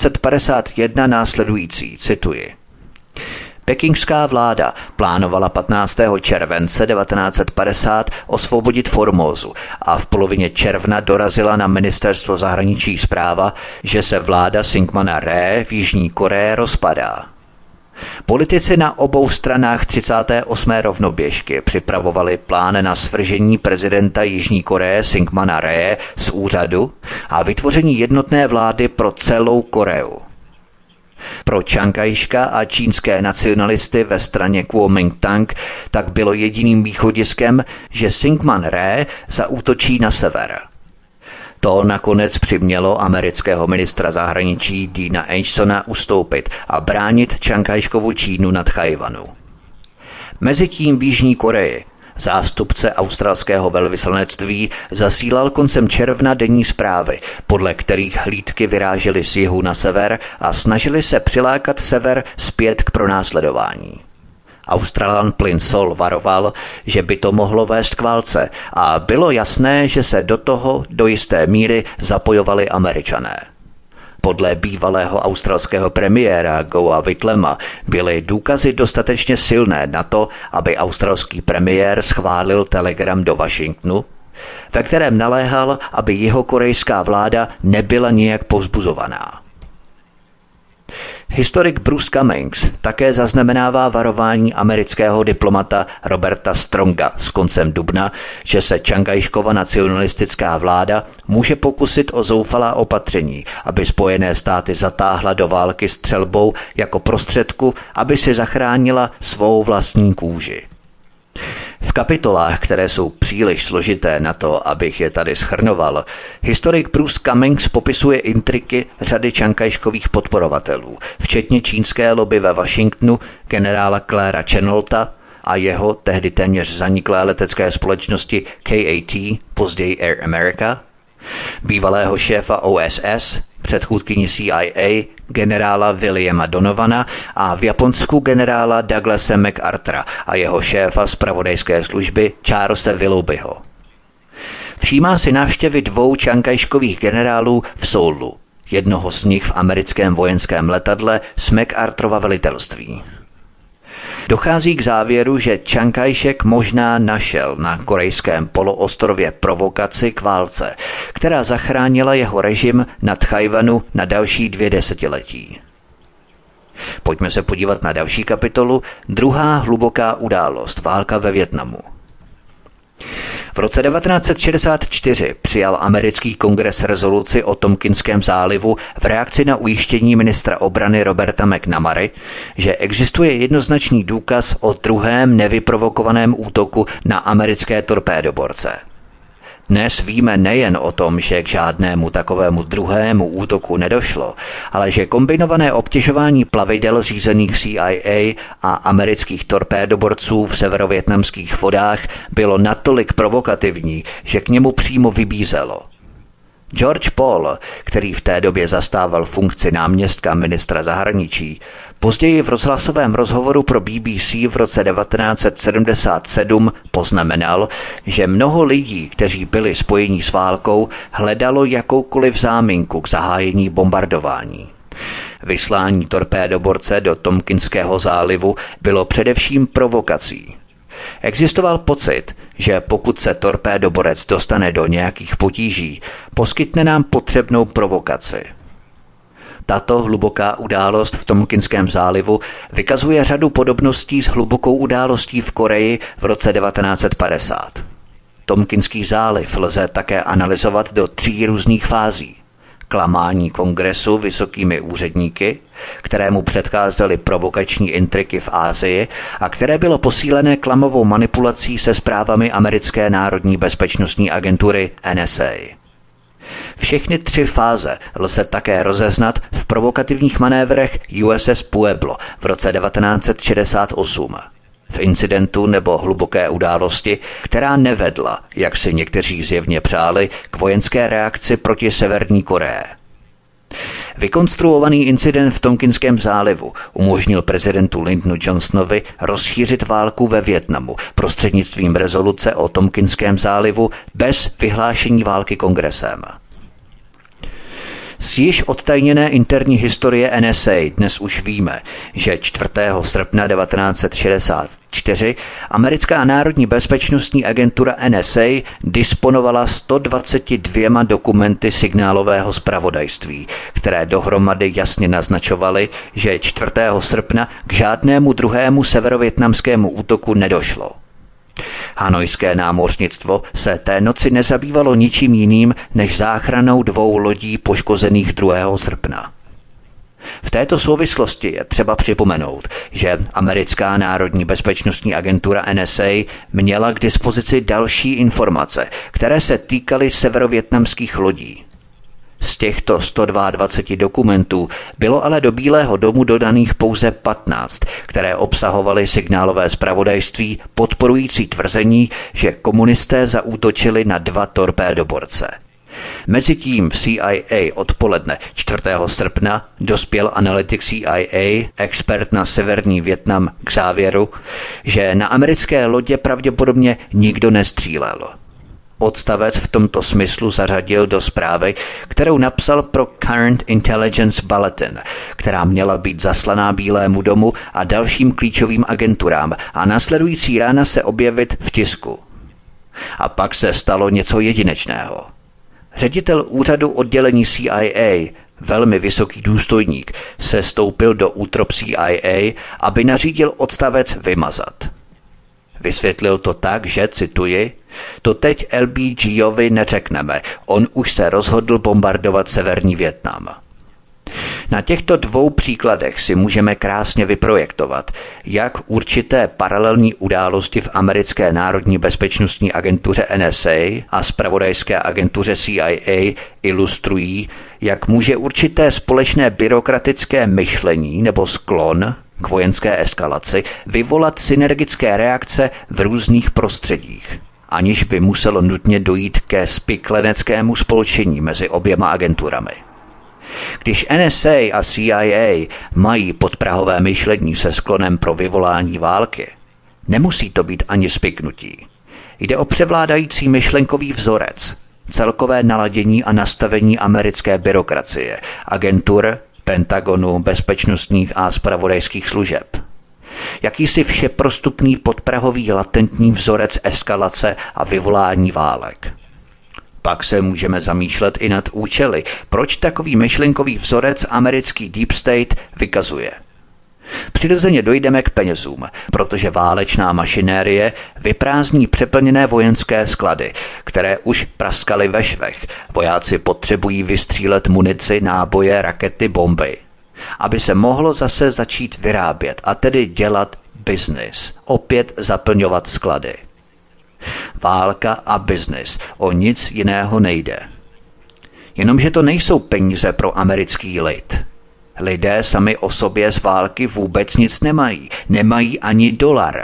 1951 následující, cituji. Pekingská vláda plánovala 15. července 1950 osvobodit Formózu a v polovině června dorazila na ministerstvo zahraničí zpráva, že se vláda Syngmana Rhee v Jižní Koreji rozpadá. Politici na obou stranách 38. rovnoběžky připravovali plán na svržení prezidenta Jižní Koreje Syngmana Rhee z úřadu a vytvoření jednotné vlády pro celou Koreu. Pro Čang Kaj-ška a čínské nacionalisty ve straně Kuomintang tak bylo jediným východiskem, že Syngman Rhee zaútočí na sever. To nakonec přimělo amerického ministra zahraničí Deana Achesona ustoupit a bránit Čang Kaj-škovu Čínu nad Tchajwanu. Mezitím v Jižní Koreji zástupce australského velvyslanectví zasílal koncem června denní zprávy, podle kterých hlídky vyrážely z jihu na sever a snažili se přilákat sever zpět k pronásledování. Australan Plyn Sol varoval, že by to mohlo vést k válce a bylo jasné, že se do toho do jisté míry zapojovali Američané. Podle bývalého australského premiéra Goa Whitlama byly důkazy dostatečně silné na to, aby australský premiér schválil telegram do Washingtonu, ve kterém naléhal, aby jihokorejská vláda nebyla nijak povzbuzovaná. Historik Bruce Cummings také zaznamenává varování amerického diplomata Roberta Stronga z koncem dubna, že se Čangajškova nacionalistická vláda může pokusit o zoufalá opatření, aby Spojené státy zatáhla do války střelbou jako prostředku, aby si zachránila svou vlastní kůži. V kapitolách, které jsou příliš složité na to, abych je tady shrnoval, historik Bruce Cummings popisuje intriky řady Čangajškových podporovatelů, včetně čínské lobby ve Washingtonu, generála Claira Chennaulta a jeho tehdy téměř zaniklé letecké společnosti KAT, později Air America, bývalého šéfa OSS, předchůdkyni CIA, generála Williama Donovana a v Japonsku generála Douglase MacArthura a jeho šéfa zpravodajské služby Charlese Willoughbyho. Všímá si návštěvy 2 čangajškových generálů v Soulu, jednoho z nich v americkém vojenském letadle z MacArthurova velitelství. Dochází k závěru, že Chiang Kai-shek možná našel na korejském poloostrově provokaci k válce, která zachránila jeho režim na Tchaj-wanu na další 2 desetiletí. Pojďme se podívat na další kapitolu, druhá hluboká událost, válka ve Vietnamu. V roce 1964 přijal americký kongres rezoluci o Tomkinském zálivu v reakci na ujištění ministra obrany Roberta McNamary, že existuje jednoznačný důkaz o druhém nevyprovokovaném útoku na americké torpédoborce. Dnes víme nejen o tom, že k žádnému takovému druhému útoku nedošlo, ale že kombinované obtěžování plavidel řízených CIA a amerických torpédoborců v severovietnamských vodách bylo natolik provokativní, že k němu přímo vybízelo. George Paul, který v té době zastával funkci náměstka ministra zahraničí, později v rozhlasovém rozhovoru pro BBC v roce 1977 poznamenal, že mnoho lidí, kteří byli spojení s válkou, hledalo jakoukoliv záminku k zahájení bombardování. Vyslání torpédoborce do Tomkinského zálivu bylo především provokací. Existoval pocit, že pokud se torpédoborec dostane do nějakých potíží, poskytne nám potřebnou provokaci. Tato hluboká událost v Tomkinském zálivu vykazuje řadu podobností s hlubokou událostí v Koreji v roce 1950. Tomkinský záliv lze také analyzovat do 3 různých fází. Klamání kongresu vysokými úředníky, kterému předcházely provokační intriky v Asii a které bylo posílené klamovou manipulací se zprávami americké národní bezpečnostní agentury NSA. Všechny 3 fáze lze také rozeznat v provokativních manévrech USS Pueblo v roce 1968. V incidentu nebo hluboké události, která nevedla, jak si někteří zjevně přáli, k vojenské reakci proti Severní Koreji. Vykonstruovaný incident v Tomkinském zálivu umožnil prezidentu Lyndonu Johnsonovi rozšířit válku ve Vietnamu prostřednictvím rezoluce o Tomkinském zálivu bez vyhlášení války kongresem. Z již odtajněné interní historie NSA dnes už víme, že 4. srpna 1964 americká národní bezpečnostní agentura NSA disponovala 122 dokumenty signálového zpravodajství, které dohromady jasně naznačovaly, že 4. srpna k žádnému druhému severovietnamskému útoku nedošlo. Hanojské námořnictvo se té noci nezabývalo ničím jiným než záchranou 2 lodí poškozených 2. srpna. V této souvislosti je třeba připomenout, že americká národní bezpečnostní agentura NSA měla k dispozici další informace, které se týkaly severovietnamských lodí. Z těchto 122 dokumentů bylo ale do Bílého domu dodaných pouze 15, které obsahovaly signálové zpravodajství podporující tvrzení, že komunisté zaútočili na 2 torpédoborce. Mezitím v CIA odpoledne 4. srpna dospěl analytik CIA, expert na severní Vietnam, k závěru, že na americké lodě pravděpodobně nikdo nestřílel. Odstavec v tomto smyslu zařadil do zprávy, kterou napsal pro Current Intelligence Bulletin, která měla být zaslaná Bílému domu a dalším klíčovým agenturám a následující rána se objevit v tisku. A pak se stalo něco jedinečného. Ředitel úřadu oddělení CIA velmi vysoký důstojník, se stoupil do útrop CIA, aby nařídil odstavec vymazat. Vysvětlil to tak, že, cituji, to teď LBGovi neřekneme, on už se rozhodl bombardovat severní Vietnam. Na těchto dvou příkladech si můžeme krásně vyprojektovat, jak určité paralelní události v americké národní bezpečnostní agentuře NSA a zpravodajské agentuře CIA ilustrují, jak může určité společné byrokratické myšlení nebo sklon k vojenské eskalaci vyvolat synergické reakce v různých prostředích, aniž by muselo nutně dojít ke spikleneckému spolčení mezi oběma agenturami. Když NSA a CIA mají podprahové myšlení se sklonem pro vyvolání války, nemusí to být ani spiknutí. Jde o převládající myšlenkový vzorec, celkové naladění a nastavení americké byrokracie, agentur, Pentagonu, bezpečnostních a zpravodajských služeb. Jakýsi všeprostupný podprahový latentní vzorec eskalace a vyvolání válek. Pak se můžeme zamýšlet i nad účely, proč takový myšlenkový vzorec americký Deep State vykazuje. Přirozeně dojdeme k penězům, protože válečná mašinérie vyprázdní přeplněné vojenské sklady, které už praskaly ve švech. Vojáci potřebují vystřílet munici, náboje, rakety, bomby, aby se mohlo zase začít vyrábět a tedy dělat biznis, opět zaplňovat sklady. Válka a biznis, o nic jiného nejde. Jenomže to nejsou peníze pro americký lid. Lidé sami o sobě z války vůbec nic nemají ani dolar.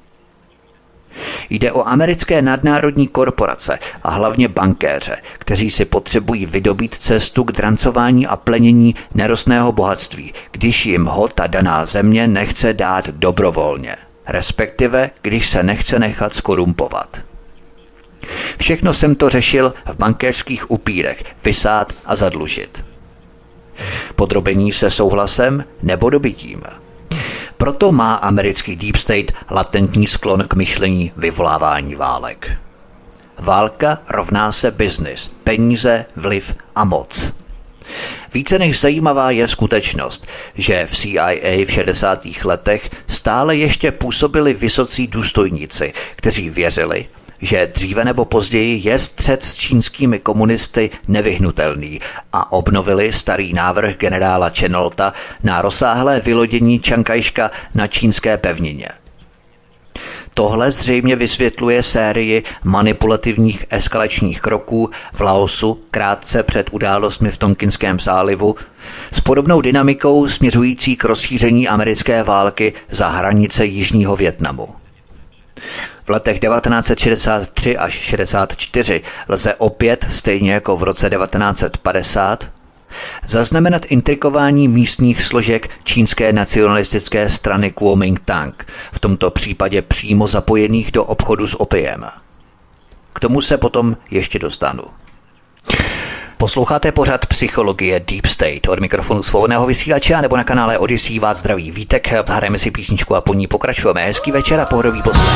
Jde o americké nadnárodní korporace a hlavně bankéře, kteří si potřebují vydobít cestu k drancování a plenění nerostného bohatství, když jim ho ta daná země nechce dát dobrovolně, respektive když se nechce nechat skorumpovat. Všechno jsem to řešil v bankéřských upírech, vysát a zadlužit. Podrobení se souhlasem nebo dobytím. Proto má americký Deep State latentní sklon k myšlení vyvolávání válek. Válka rovná se biznis, peníze, vliv a moc. Více než zajímavá je skutečnost, že v CIA v 60. letech stále ještě působili vysocí důstojníci, kteří věřili, že dříve nebo později je střet s čínskými komunisty nevyhnutelný a obnovili starý návrh generála Chenolta na rozsáhlé vylodění Čankajška na čínské pevnině. Tohle zřejmě vysvětluje sérii manipulativních eskalačních kroků v Laosu krátce před událostmi v Tonkinském zálivu s podobnou dynamikou směřující k rozšíření americké války za hranice jižního Vietnamu. V letech 1963 až 64 lze opět, stejně jako v roce 1950, zaznamenat intrikování místních složek čínské nacionalistické strany Kuomintang, v tomto případě přímo zapojených do obchodu s opiem. K tomu se potom ještě dostanu. Posloucháte pořad Psychologie Deep State. Od mikrofonu Svobodného vysílače nebo na kanále Odyssey vás zdraví Vítek. Zahrajeme si písničku a po ní pokračujeme. Hezký večer a pohodový poslech.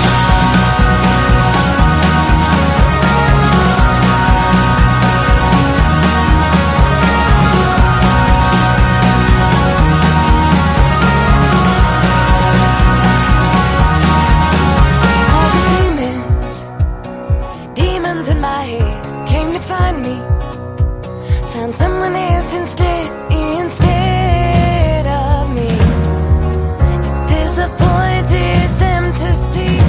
Someone else instead of me. It disappointed them to see.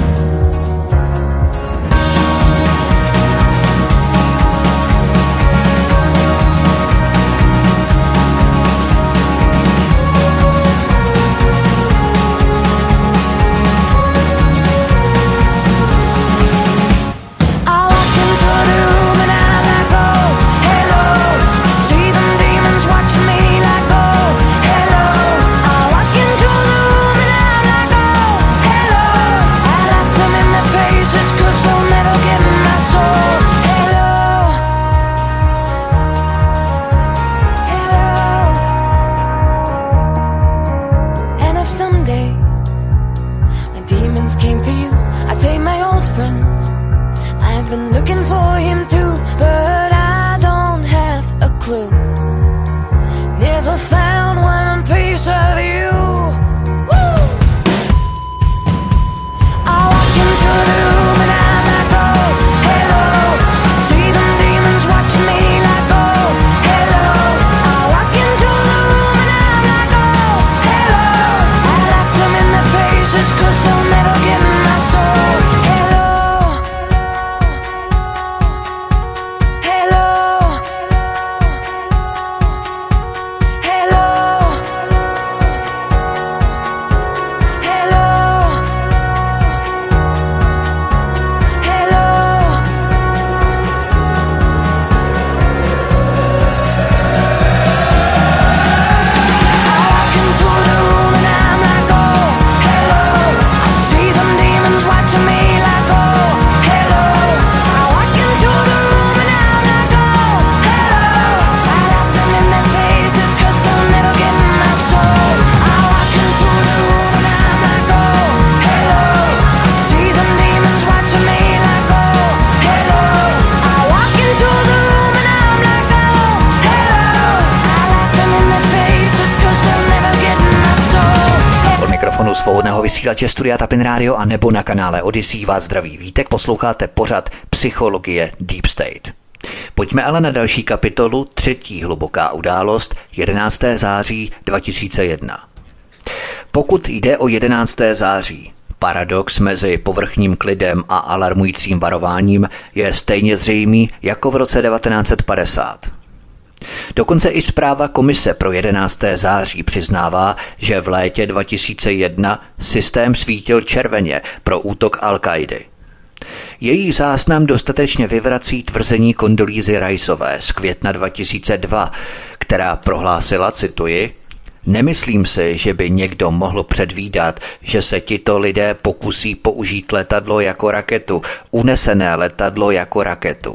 mikrofonu svobodného vysílače Studia Tapin Radio a nebo na kanále Odyssey vás zdraví Vítek, posloucháte pořad Psychologie Deep State. Pojďme ale na další kapitolu, třetí hluboká událost, 11. září 2001. Pokud jde o 11. září, paradox mezi povrchním klidem a alarmujícím varováním je stejně zřejmý jako v roce 1950. Dokonce i zpráva Komise pro 11. září přiznává, že v létě 2001 systém svítil červeně pro útok Al-Kaidy. Její záznam dostatečně vyvrací tvrzení Condoleezzy Riceové z května 2002, která prohlásila, cituji, nemyslím si, že by někdo mohl předvídat, že se tito lidé pokusí použít letadlo jako raketu, unesené letadlo jako raketu.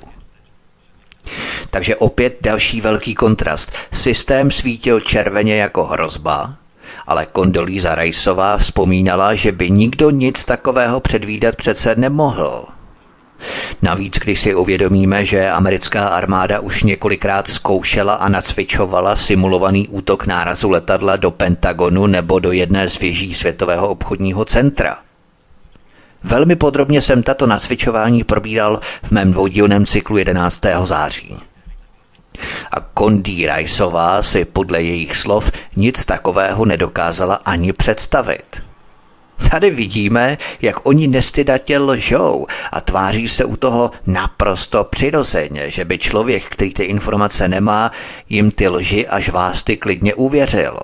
Takže opět další velký kontrast. Systém svítil červeně jako hrozba, ale Condoleezza Riceová vzpomínala, že by nikdo nic takového předvídat přece nemohl. Navíc, když si uvědomíme, že americká armáda už několikrát zkoušela a nacvičovala simulovaný útok nárazu letadla do Pentagonu nebo do jedné z věží Světového obchodního centra. Velmi podrobně jsem tato nacvičování probíral v mém dvoudílném cyklu 11. září. A Condi Riceová si podle jejich slov nic takového nedokázala ani představit. Tady vidíme, jak oni nestydatě lžou a tváří se u toho naprosto přirozeně, že by člověk, který ty informace nemá, jim ty lži až vásty klidně uvěřil.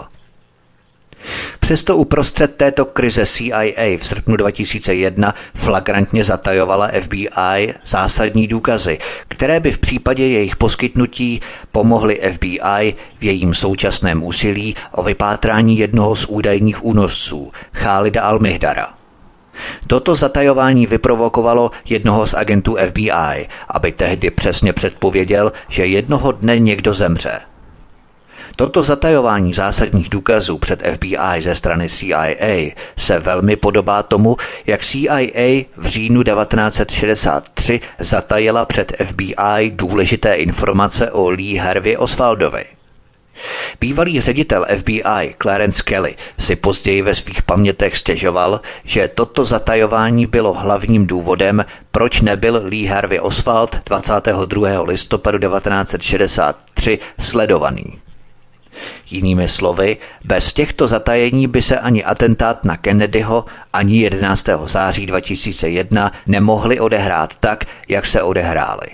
Přesto uprostřed této krize CIA v srpnu 2001 flagrantně zatajovala FBI zásadní důkazy, které by v případě jejich poskytnutí pomohly FBI v jejím současném úsilí o vypátrání jednoho z údajných únosců, Khalida Al-Mihdara. Toto zatajování vyprovokovalo jednoho z agentů FBI, aby tehdy přesně předpověděl, že jednoho dne někdo zemře. Toto zatajování zásadních důkazů před FBI ze strany CIA se velmi podobá tomu, jak CIA v říjnu 1963 zatajila před FBI důležité informace o Lee Harvey Oswaldovi. Bývalý ředitel FBI Clarence Kelly si později ve svých pamětech stěžoval, že toto zatajování bylo hlavním důvodem, proč nebyl Lee Harvey Oswald 22. listopadu 1963 sledovaný. Jinými slovy, bez těchto zatajení by se ani atentát na Kennedyho, ani 11. září 2001 nemohly odehrát tak, jak se odehrály.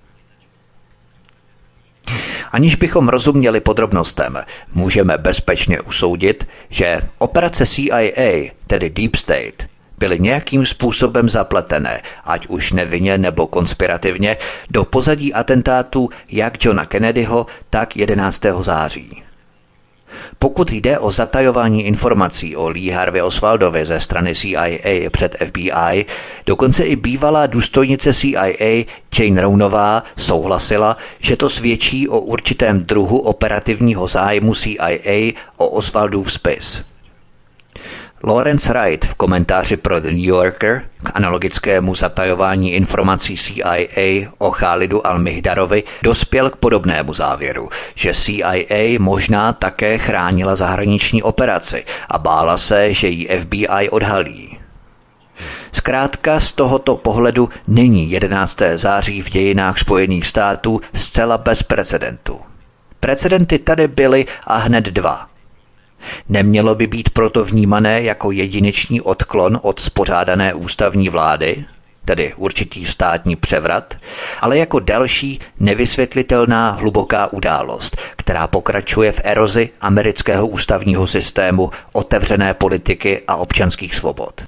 Aniž bychom rozuměli podrobnostem, můžeme bezpečně usoudit, že operace CIA, tedy Deep State, byly nějakým způsobem zapletené, ať už nevinně nebo konspirativně, do pozadí atentátů jak Johna Kennedyho, tak 11. září. Pokud jde o zatajování informací o Lee Harvey Oswaldovi ze strany CIA před FBI, dokonce i bývalá důstojnice CIA Jane Rownová souhlasila, že to svědčí o určitém druhu operativního zájmu CIA o Oswaldův spis. Lawrence Wright v komentáři pro The New Yorker k analogickému zatajování informací CIA o Khalidu Al-Mihdarovi dospěl k podobnému závěru, že CIA možná také chránila zahraniční operaci a bála se, že ji FBI odhalí. Zkrátka z tohoto pohledu není 11. září v dějinách Spojených států zcela bez precedentu. Precedenty tady byly a hned dva. Nemělo by být proto vnímané jako jedinečný odklon od spořádané ústavní vlády, tedy určitý státní převrat, ale jako další nevysvětlitelná hluboká událost, která pokračuje v erozi amerického ústavního systému, otevřené politiky a občanských svobod.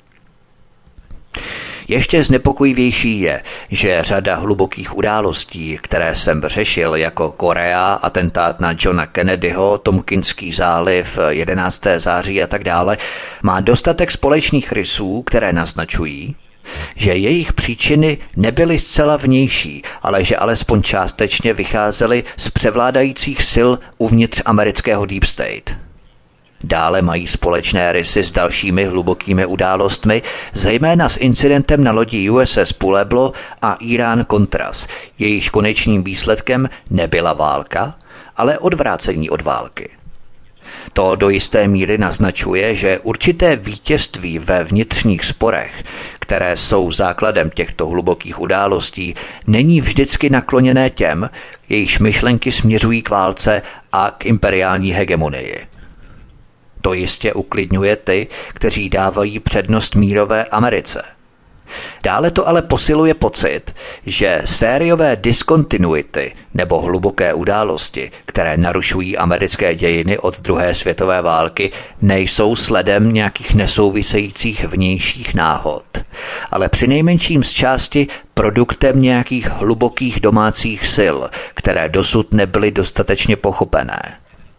Ještě znepokojivější je, že řada hlubokých událostí, které jsem řešil jako Korea, atentát na Johna Kennedyho, Tomkinský záliv, 11. září a tak dále, má dostatek společných rysů, které naznačují, že jejich příčiny nebyly zcela vnější, ale že alespoň částečně vycházely z převládajících sil uvnitř amerického Deep State. Dále mají společné rysy s dalšími hlubokými událostmi, zejména s incidentem na lodi USS Pueblo a Irán-Contras. Jejíž konečným výsledkem nebyla válka, ale odvrácení od války. To do jisté míry naznačuje, že určité vítězství ve vnitřních sporech, které jsou základem těchto hlubokých událostí, není vždycky nakloněné těm, jejichž myšlenky směřují k válce a k imperiální hegemonii. To jistě uklidňuje ty, kteří dávají přednost mírové Americe. Dále to ale posiluje pocit, že sériové diskontinuity nebo hluboké události, které narušují americké dějiny od druhé světové války, nejsou sledem nějakých nesouvisejících vnějších náhod, ale přinejmenším z části produktem nějakých hlubokých domácích sil, které dosud nebyly dostatečně pochopené.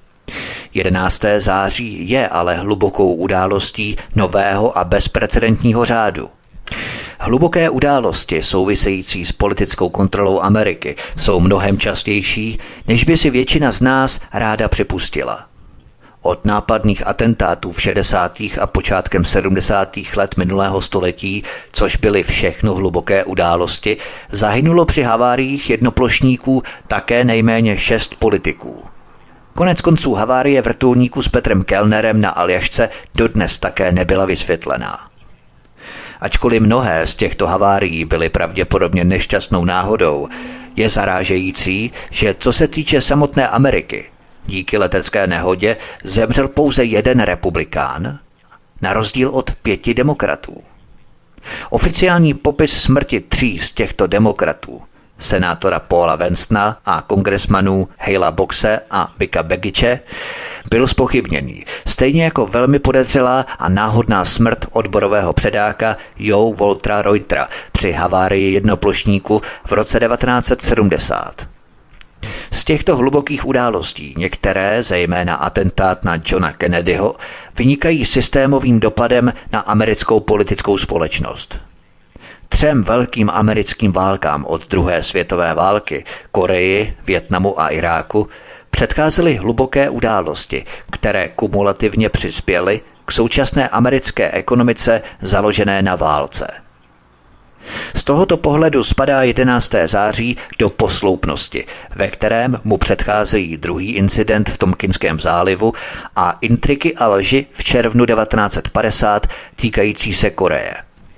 11. září je ale hlubokou událostí nového a bezprecedentního řádu. Hluboké události související s politickou kontrolou Ameriky jsou mnohem častější, než by si většina z nás ráda připustila. Od nápadných atentátů v 60. a počátkem 70. let minulého století, což byly všechno hluboké události, zahynulo při haváriích jednoplošníků také nejméně 6 politiků. Konec konců havárie vrtulníku s Petrem Kellnerem na Aljašce dodnes také nebyla vysvětlená. Ačkoliv mnohé z těchto havárií byly pravděpodobně nešťastnou náhodou, je zarážející, že co se týče samotné Ameriky, díky letecké nehodě zemřel pouze jeden republikán, na rozdíl od 5 demokratů. Oficiální popis smrti 3 z těchto demokratů, senátora Paula Venstona a kongresmanů Halea Boxe a Micka Begiče, byl zpochybněný, stejně jako velmi podezřelá a náhodná smrt odborového předáka Joe Waltera Reutera při havárii jednoplošníku v roce 1970. Z těchto hlubokých událostí některé, zejména atentát na Johna Kennedyho, vynikají systémovým dopadem na americkou politickou společnost. 3 velkým americkým válkám od druhé světové války, Koreji, Vietnamu a Iráku, předcházely hluboké události, které kumulativně přispěly k současné americké ekonomice založené na válce. Z tohoto pohledu spadá 11. září do posloupnosti, ve kterém mu předcházejí druhý incident v Tompkinském zálivu a intriky a lži v červnu 1950 týkající se Koreje.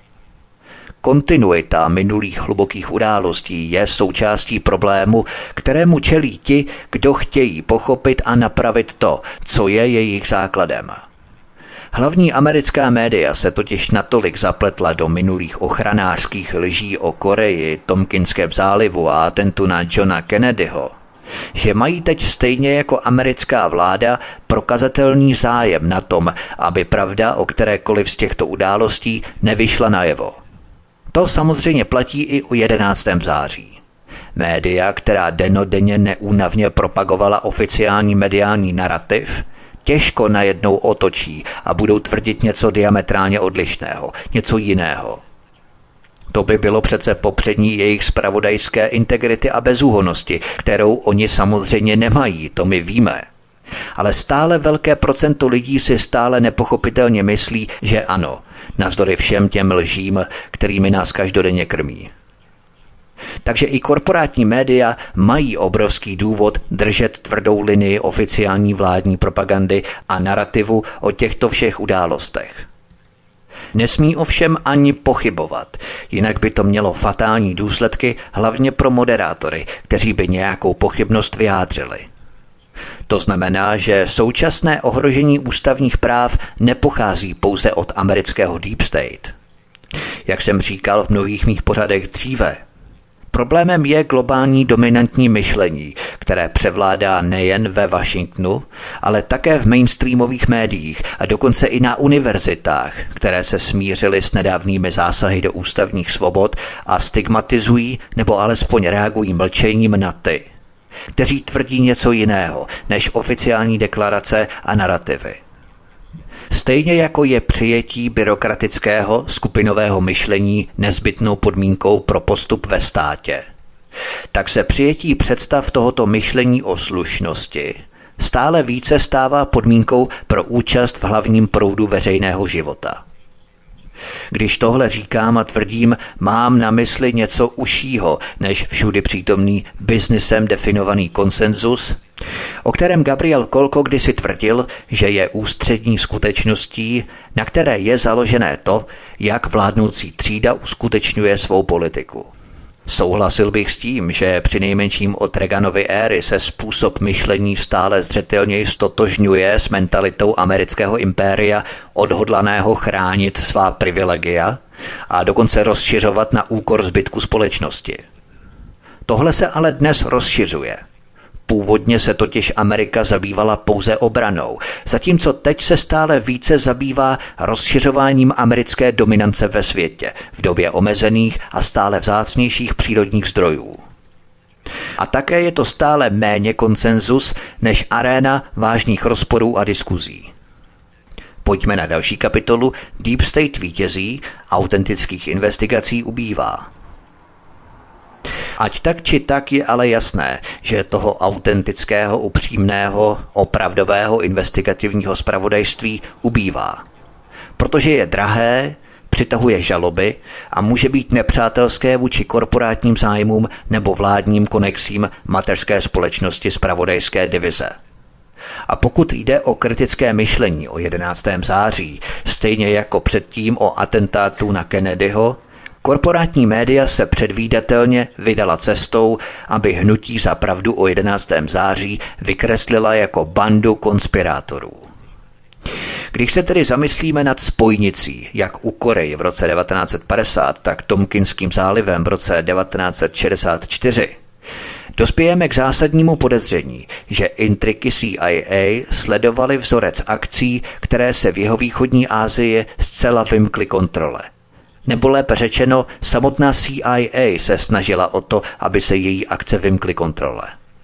Kontinuita minulých hlubokých událostí je součástí problému, kterému čelí ti, kdo chtějí pochopit a napravit to, co je jejich základem. Hlavní americká média se totiž natolik zapletla do minulých ochranářských lží o Koreji, Tompkinském zálivu a atentu na Johna Kennedyho, že mají teď stejně jako americká vláda prokazatelný zájem na tom, aby pravda o kterékoliv z těchto událostí nevyšla najevo. To samozřejmě platí i u 11. září. Média, která dennodenně neúnavně propagovala oficiální mediální narrativ, těžko najednou otočí a budou tvrdit něco diametrálně odlišného, něco jiného. To by bylo přece popřední jejich zpravodajské integrity a bezúhonnosti, kterou oni samozřejmě nemají, to my víme. Ale stále velké procento lidí si stále nepochopitelně myslí, že ano, navzdory všem těm lžím, kterými nás každodenně krmí. Takže i korporátní média mají obrovský důvod držet tvrdou linii oficiální vládní propagandy a narrativu o těchto všech událostech. Nesmí ovšem ani pochybovat, jinak by to mělo fatální důsledky hlavně pro moderátory, kteří by nějakou pochybnost vyjádřili. To znamená, že současné ohrožení ústavních práv nepochází pouze od amerického Deep State. Jak jsem říkal v mnohých mých pořadech dříve, problémem je globální dominantní myšlení, které převládá nejen ve Washingtonu, ale také v mainstreamových médiích a dokonce i na univerzitách, které se smířily s nedávnými zásahy do ústavních svobod a stigmatizují nebo alespoň reagují mlčením na ty, kteří tvrdí něco jiného než oficiální deklarace a narrativy. Stejně jako je přijetí byrokratického skupinového myšlení nezbytnou podmínkou pro postup ve státě, tak se přijetí představ tohoto myšlení o slušnosti stále více stává podmínkou pro účast v hlavním proudu veřejného života. Když tohle říkám a tvrdím, mám na mysli něco užšího než všudy přítomný biznisem definovaný konsenzus, o kterém Gabriel Kolko kdysi tvrdil, že je ústřední skutečností, na které je založené to, jak vládnoucí třída uskutečňuje svou politiku. Souhlasil bych s tím, že přinejmenším od Reaganovy éry se způsob myšlení stále zřetelněji stotožňuje s mentalitou amerického impéria odhodlaného chránit svá privilegia a dokonce rozšiřovat na úkor zbytku společnosti. Tohle se ale dnes rozšiřuje. Původně se totiž Amerika zabývala pouze obranou, zatímco teď se stále více zabývá rozšiřováním americké dominance ve světě v době omezených a stále vzácnějších přírodních zdrojů. A také je to stále méně konsenzus než aréna vážných rozporů a diskuzí. Pojďme na další kapitolu. Deep State vítězí, autentických investigací ubývá. Ať tak či tak je ale jasné, že toho autentického, upřímného, opravdového investigativního zpravodajství ubývá. Protože je drahé, přitahuje žaloby a může být nepřátelské vůči korporátním zájmům nebo vládním konexím mateřské společnosti zpravodajské divize. A pokud jde o kritické myšlení o 11. září, stejně jako předtím o atentátu na Kennedyho, korporátní média se předvídatelně vydala cestou, aby hnutí za pravdu o 11. září vykreslila jako bandu konspirátorů. Když se tedy zamyslíme nad spojnicí, jak u Koreji v roce 1950, tak Tomkinským zálivem v roce 1964, dospějeme k zásadnímu podezření, že intriky CIA sledovaly vzorec akcí, které se v jihovýchodní Asii zcela vymkly kontrole. Nebo lépe řečeno, samotná CIA se snažila o to, aby se její akce vymkly kontrole.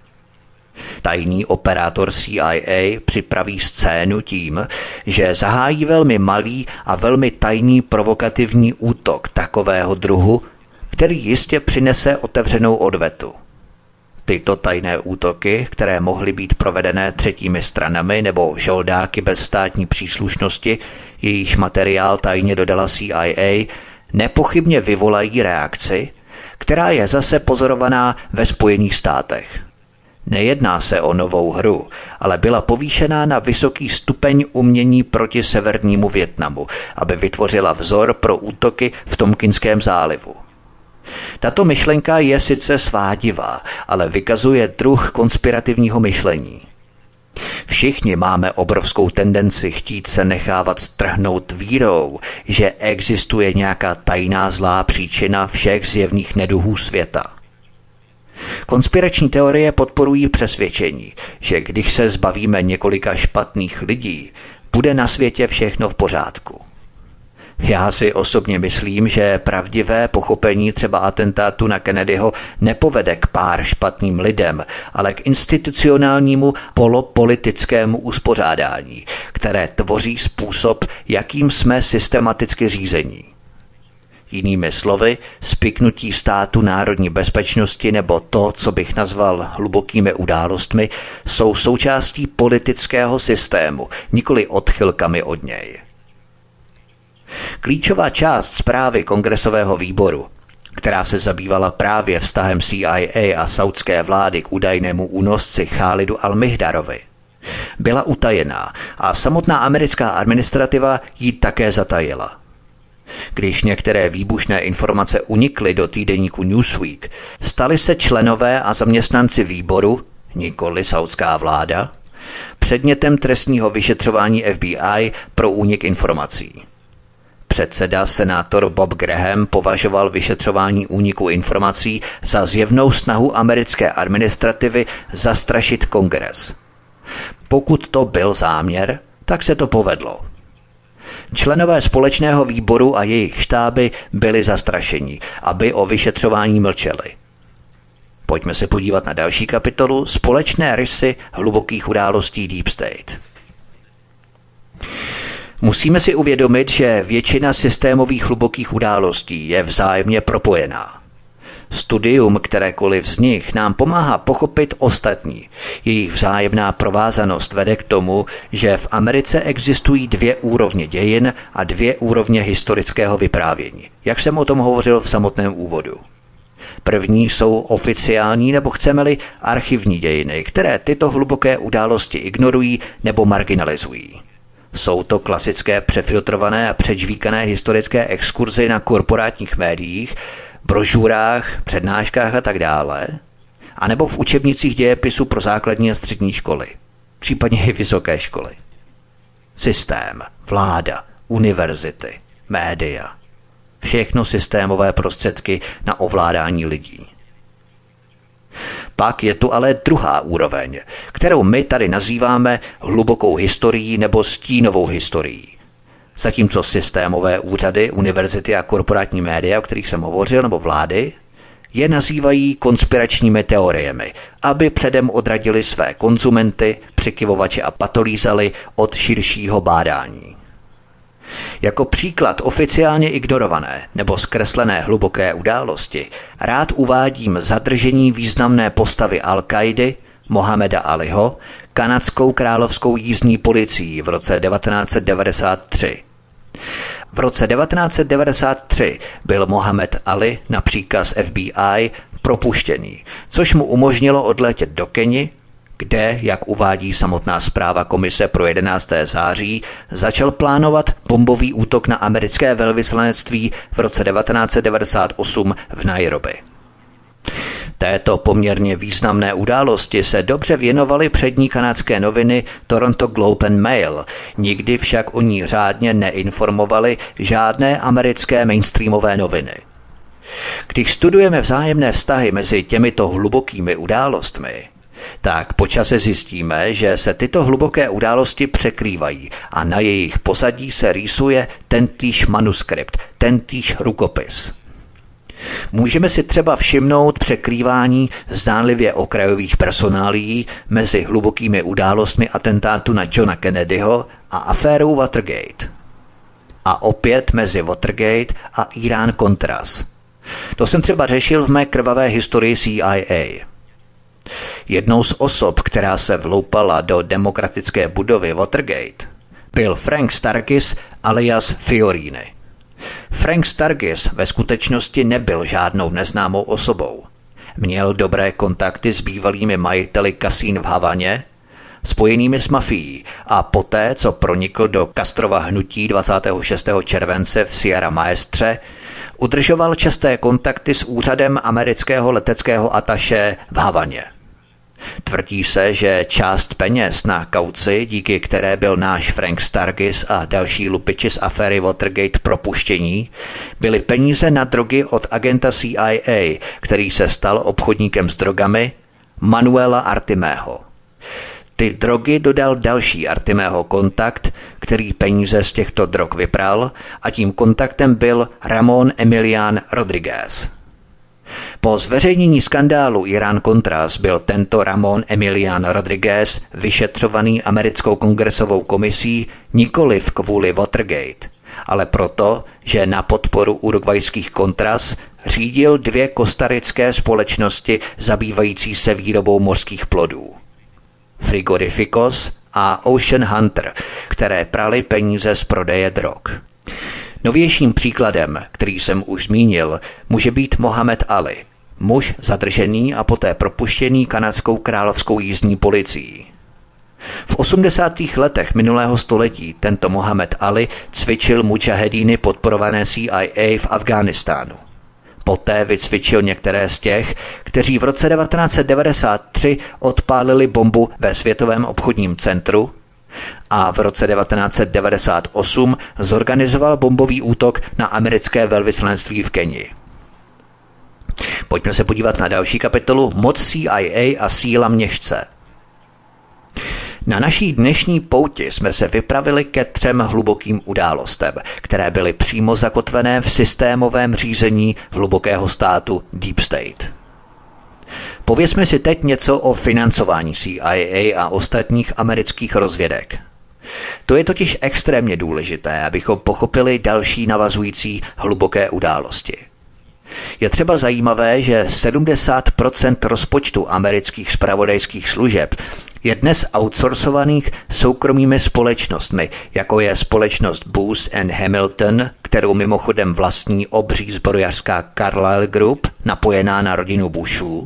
Tajný operátor CIA připraví scénu tím, že zahájí velmi malý a velmi tajný provokativní útok takového druhu, který jistě přinese otevřenou odvetu. Tyto tajné útoky, které mohly být provedené třetími stranami nebo žoldáky bez státní příslušnosti, jejíž materiál tajně dodala CIA, nepochybně vyvolají reakci, která je zase pozorovaná ve Spojených státech. Nejedná se o novou hru, ale byla povýšená na vysoký stupeň umění proti severnímu Vietnamu, aby vytvořila vzor pro útoky v Tomkinském zálivu. Tato myšlenka je sice svádivá, ale vykazuje druh konspirativního myšlení. Všichni máme obrovskou tendenci chtít se nechávat strhnout vírou, že existuje nějaká tajná zlá příčina všech zjevných neduhů světa. Konspirační teorie podporují přesvědčení, že když se zbavíme několika špatných lidí, bude na světě všechno v pořádku. Já si osobně myslím, že pravdivé pochopení třeba atentátu na Kennedyho nepovede k pár špatným lidem, ale k institucionálnímu polopolitickému uspořádání, které tvoří způsob, jakým jsme systematicky řízení. Jinými slovy, spiknutí státu národní bezpečnosti nebo to, co bych nazval hlubokými událostmi, jsou součástí politického systému, nikoli odchylkami od něj. Klíčová část zprávy Kongresového výboru, která se zabývala právě vztahem CIA a saudské vlády k údajnému únosci Chálidu al-Mihdarovi, byla utajená a samotná americká administrativa ji také zatajila. Když některé výbušné informace unikly do týdeníku Newsweek, stali se členové a zaměstnanci výboru, nikoli saudská vláda, předmětem trestního vyšetřování FBI pro únik informací. Předseda senátor Bob Graham považoval vyšetřování úniku informací za zjevnou snahu americké administrativy zastrašit Kongres. Pokud to byl záměr, tak se to povedlo. Členové společného výboru a jejich štáby byli zastrašeni, aby o vyšetřování mlčeli. Pojďme se podívat na další kapitolu Společné rysy hlubokých událostí Deep State. Musíme si uvědomit, že většina systémových hlubokých událostí je vzájemně propojená. Studium kterékoliv z nich nám pomáhá pochopit ostatní. Jejich vzájemná provázanost vede k tomu, že v Americe existují dvě úrovně dějin a dvě úrovně historického vyprávění, jak jsem o tom hovořil v samotném úvodu. První jsou oficiální nebo chceme-li archivní dějiny, které tyto hluboké události ignorují nebo marginalizují. Jsou to klasické přefiltrované a předžvíkané historické exkurzy na korporátních médiích, brožurách, přednáškách a tak dále, anebo v učebnicích dějepisu pro základní a střední školy, případně i vysoké školy. Systém, vláda, univerzity, média. Všechno systémové prostředky na ovládání lidí. Pak je tu ale druhá úroveň, kterou my tady nazýváme hlubokou historií nebo stínovou historií. Zatímco systémové úřady, univerzity a korporátní média, o kterých jsem hovořil, nebo vlády, je nazývají konspiračními teoriemi, aby předem odradili své konzumenty, přikyvovače a patolízali od širšího bádání. Jako příklad oficiálně ignorované nebo zkreslené hluboké události rád uvádím zadržení významné postavy Al-Kaidy, Mohameda Aliho, kanadskou královskou jízdní policií v roce 1993. V roce 1993 byl Mohamed Ali na příkaz FBI propuštěný, což mu umožnilo odletět do Keni, kde, jak uvádí samotná zpráva komise pro 11. září, začal plánovat bombový útok na americké velvyslanectví v roce 1998 v Nairobi. Této poměrně významné události se dobře věnovaly přední kanadské noviny Toronto Globe and Mail, nikdy však o ní řádně neinformovaly žádné americké mainstreamové noviny. Když studujeme vzájemné vztahy mezi těmito hlubokými událostmi, tak po čase zjistíme, že se tyto hluboké události překrývají a na jejich pozadí se rýsuje tentýž manuskript, tentýž rukopis. Můžeme si třeba všimnout překrývání zdánlivě okrajových personálií mezi hlubokými událostmi atentátu na Johna Kennedyho a aférou Watergate. A opět mezi Watergate a Irán-Contras. To jsem třeba řešil v mé krvavé historii CIA. Jednou z osob, která se vloupala do demokratické budovy Watergate, byl Frank Starkis alias Fiorini. Frank Starkis ve skutečnosti nebyl žádnou neznámou osobou. Měl dobré kontakty s bývalými majiteli kasín v Havaně, spojenými s mafií, a poté, co pronikl do Castrova hnutí 26. července v Sierra Maestre, udržoval časté kontakty s úřadem amerického leteckého ataše v Havaně. Tvrdí se, že část peněz na kauci, díky které byl náš Frank Starkis a další lupiči z aféry Watergate propuštění, byly peníze na drogy od agenta CIA, který se stal obchodníkem s drogami, Manuela Artimého. Ty drogy dodal další Artimého kontakt, který peníze z těchto drog vypral, a tím kontaktem byl Ramón Emilián Rodríguez. Po zveřejnění skandálu Irán-Contras byl tento Ramón Emilián Rodríguez vyšetřovaný americkou kongresovou komisí nikoliv kvůli Watergate, ale proto, že na podporu urugvajských Contras řídil 2 kostarické společnosti zabývající se výrobou mořských plodů. Frigorificos a Ocean Hunter, které praly peníze z prodeje drog. Novějším příkladem, který jsem už zmínil, může být Mohamed Ali, muž zadržený a poté propuštěný kanadskou královskou jízdní policií. V 80. letech minulého století tento Mohamed Ali cvičil mudžahedíny podporované CIA v Afghánistánu. Poté vycvičil některé z těch, kteří v roce 1993 odpálili bombu ve Světovém obchodním centru a v roce 1998 zorganizoval bombový útok na americké velvyslanectví v Keni. Pojďme se podívat na další kapitolu Moc CIA a síla měšce. Na naší dnešní pouti jsme se vypravili ke 3 hlubokým událostem, které byly přímo zakotvené v systémovém řízení hlubokého státu Deep State. Povězme si teď něco o financování CIA a ostatních amerických rozvědek. To je totiž extrémně důležité, abychom pochopili další navazující hluboké události. Je třeba zajímavé, že 70% rozpočtu amerických zpravodajských služeb je dnes outsourcovaných soukromými společnostmi, jako je společnost Booz & Hamilton, kterou mimochodem vlastní obří zbrojařská Carlyle Group, napojená na rodinu Bushů,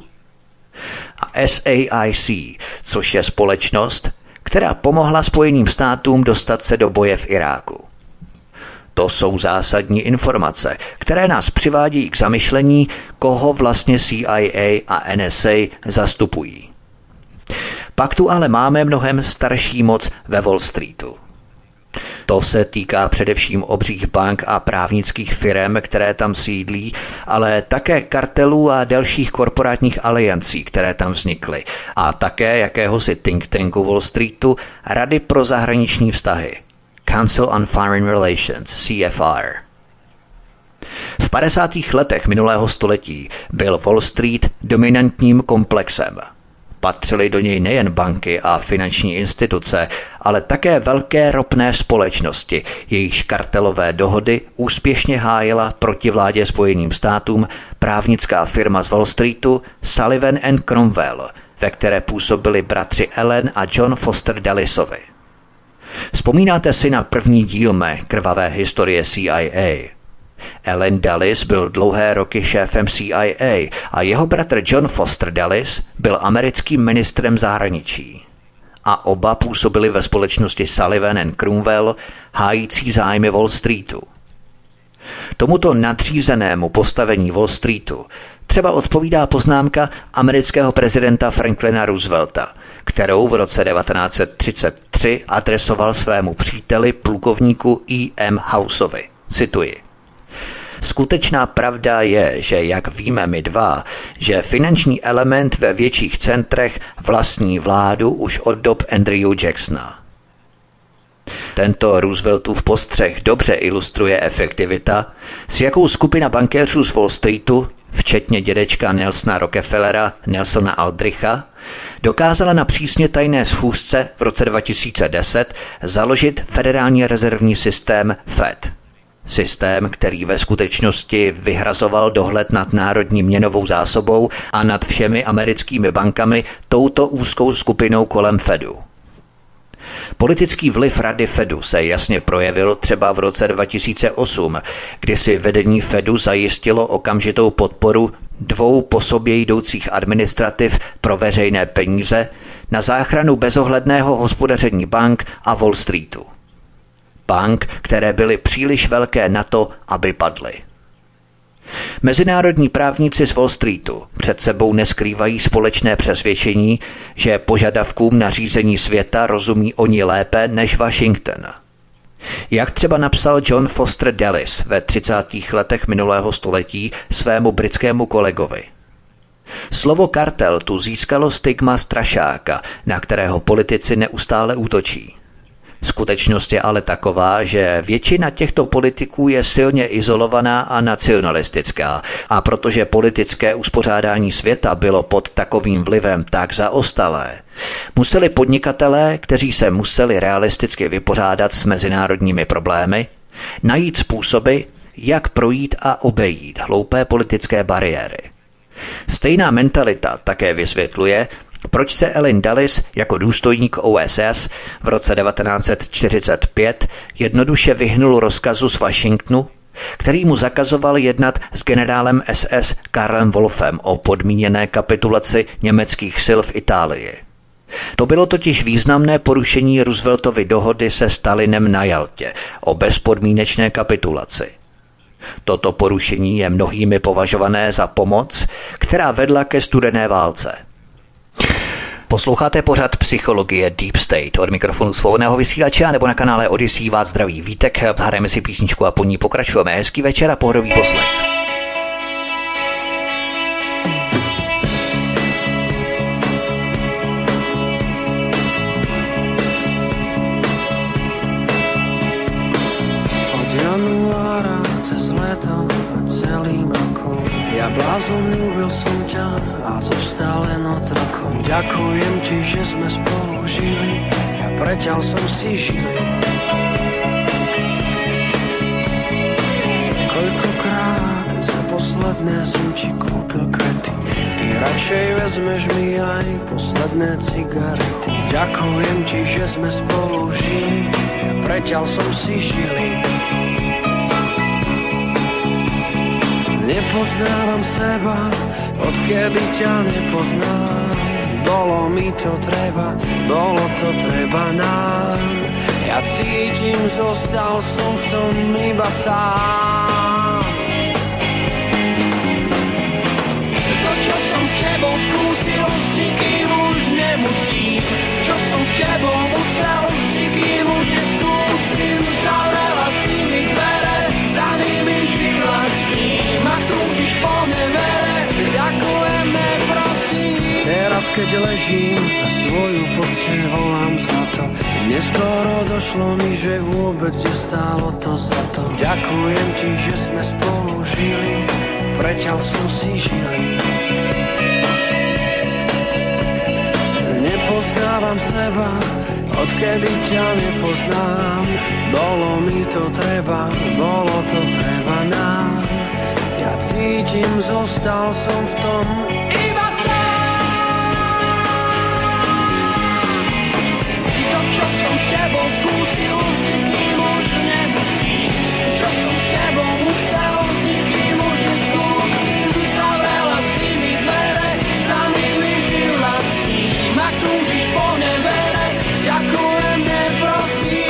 a SAIC, což je společnost, která pomohla Spojeným státům dostat se do boje v Iráku. To jsou zásadní informace, které nás přivádějí k zamyšlení, koho vlastně CIA a NSA zastupují. Pak tu ale máme mnohem starší moc ve Wall Streetu. To se týká především obřích bank a právnických firem, které tam sídlí, ale také kartelů a dalších korporátních aliancí, které tam vznikly, a také jakéhosi think tanku Wall Streetu Rady pro zahraniční vztahy, Council on Foreign Relations, CFR. V 50. letech minulého století byl Wall Street dominantním komplexem. Patřily do něj nejen banky a finanční instituce, ale také velké ropné společnosti, jejichž kartelové dohody úspěšně hájila proti vládě Spojeným státům právnická firma z Wall Streetu Sullivan & Cromwell, ve které působili bratři Ellen a John Foster Dullesovi. Vzpomínáte si na první díl mé krvavé historie CIA? Allen Dulles byl dlouhé roky šéfem CIA a jeho bratr John Foster Dulles byl americkým ministrem zahraničí. A oba působili ve společnosti Sullivan & Cromwell, hájící zájmy Wall Streetu. Tomuto nadřízenému postavení Wall Streetu třeba odpovídá poznámka amerického prezidenta Franklina Roosevelta, kterou v roce 1933 adresoval svému příteli plukovníku E.M. Houseovi. Cituji. Skutečná pravda je, že jak víme my dva, že finanční element ve větších centrech vlastní vládu už od dob Andrew Jacksona. Tento Rooseveltův postřeh dobře ilustruje efektivita, s jakou skupina bankéřů z Wall Streetu, včetně dědečka Nelsona Rockefellera, Nelsona Aldricha, dokázala na přísně tajné schůzce v roce 2010 založit federální rezervní systém Fed. Systém, který ve skutečnosti vyhrazoval dohled nad národní měnovou zásobou a nad všemi americkými bankami touto úzkou skupinou kolem Fedu. Politický vliv Rady Fedu se jasně projevil třeba v roce 2008, kdy si vedení Fedu zajistilo okamžitou podporu 2 po sobě jdoucích administrativ pro veřejné peníze na záchranu bezohledného hospodaření bank a Wall Streetu. Bank, které byly příliš velké na to, aby padly. Mezinárodní právníci z Wall Streetu před sebou neskrývají společné přesvědčení, že požadavkům na řízení světa rozumí oni lépe než Washington. Jak třeba napsal John Foster Dulles ve 30. letech minulého století svému britskému kolegovi. Slovo kartel tu získalo stigma strašáka, na kterého politici neustále útočí. Skutečnost je ale taková, že většina těchto politiků je silně izolovaná a nacionalistická a protože politické uspořádání světa bylo pod takovým vlivem tak zaostalé, museli podnikatelé, kteří se museli realisticky vypořádat s mezinárodními problémy, najít způsoby, jak projít a obejít hloupé politické bariéry. Stejná mentalita také vysvětluje, proč se Allen Dulles jako důstojník OSS v roce 1945 jednoduše vyhnul rozkazu z Washingtonu, který mu zakazoval jednat s generálem SS Karlem Wolfem o podmíněné kapitulaci německých sil v Itálii. To bylo totiž významné porušení Rooseveltovy dohody se Stalinem na Jaltě o bezpodmínečné kapitulaci. Toto porušení je mnohými považované za pomoc, která vedla ke studené válce. Posloucháte pořad Psychologie Deep State. Od mikrofonu Svobodného vysílače nebo na kanále Odyssey vás zdraví Vítek. Zahrajeme si písničku a po ní pokračujeme. Hezký večer a pohodový poslech. Blázon, ľúbil som ťa a zostal len otrokom. Ďakujem ti, že sme spolu žili, ja preťal som si žili. Koľkokrát za posledné som ti kúpil kvety, ty radšej vezmeš mi aj posledné cigarety. Ďakujem ti, že sme spolu žili, ja preťal som si žili. Nepoznávam seba, odkedy ťa nepoznám. Bolo mi to treba, bolo to treba nám. Ja cítim, zostal som v tom iba sám. To, čo som s tebou skúsil, s nikým už nemusím. Čo som s tebou musel, s nikým už neskúsim. Zavrela si mi dvere, za nimi žila s ním. Ak túžiš po mne vere, ďakujem, neprosím. Teraz, keď ležím a svoju posteľ volám za to, neskoro došlo mi, že vôbec nestálo to za to. Ďakujem ti, že sme spolu žili, preťal som si žili. Nepoznávam seba, odkedy ťa nepoznám. Bolo mi to treba, bolo to treba nám. Ja cítim, zostal som v tom iba čo som s tebou skúsil, s nikým už nemusím. Čo som s tebou musel, s nikým už neskúsim. Zavrela si mi dvere, za nimi žila s ním. Ak túžiš po mne vere, ďakujem, neprosím.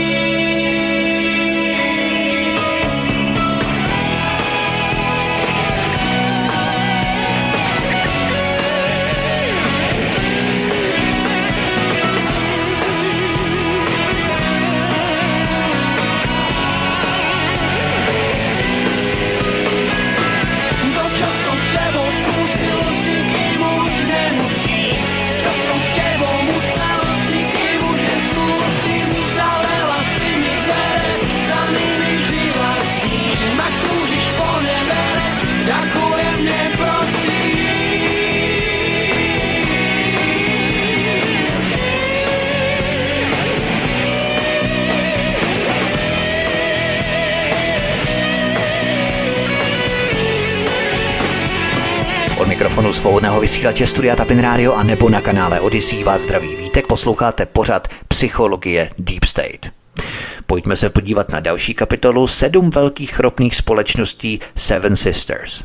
Od mikrofonu svobodného vysílače Studia Tapin Radio a nebo na kanále Odyssey vás zdraví Vítek, posloucháte pořad Psychologie Deep State. Pojďme se podívat na další kapitolu 7 velkých ropných společností Seven Sisters.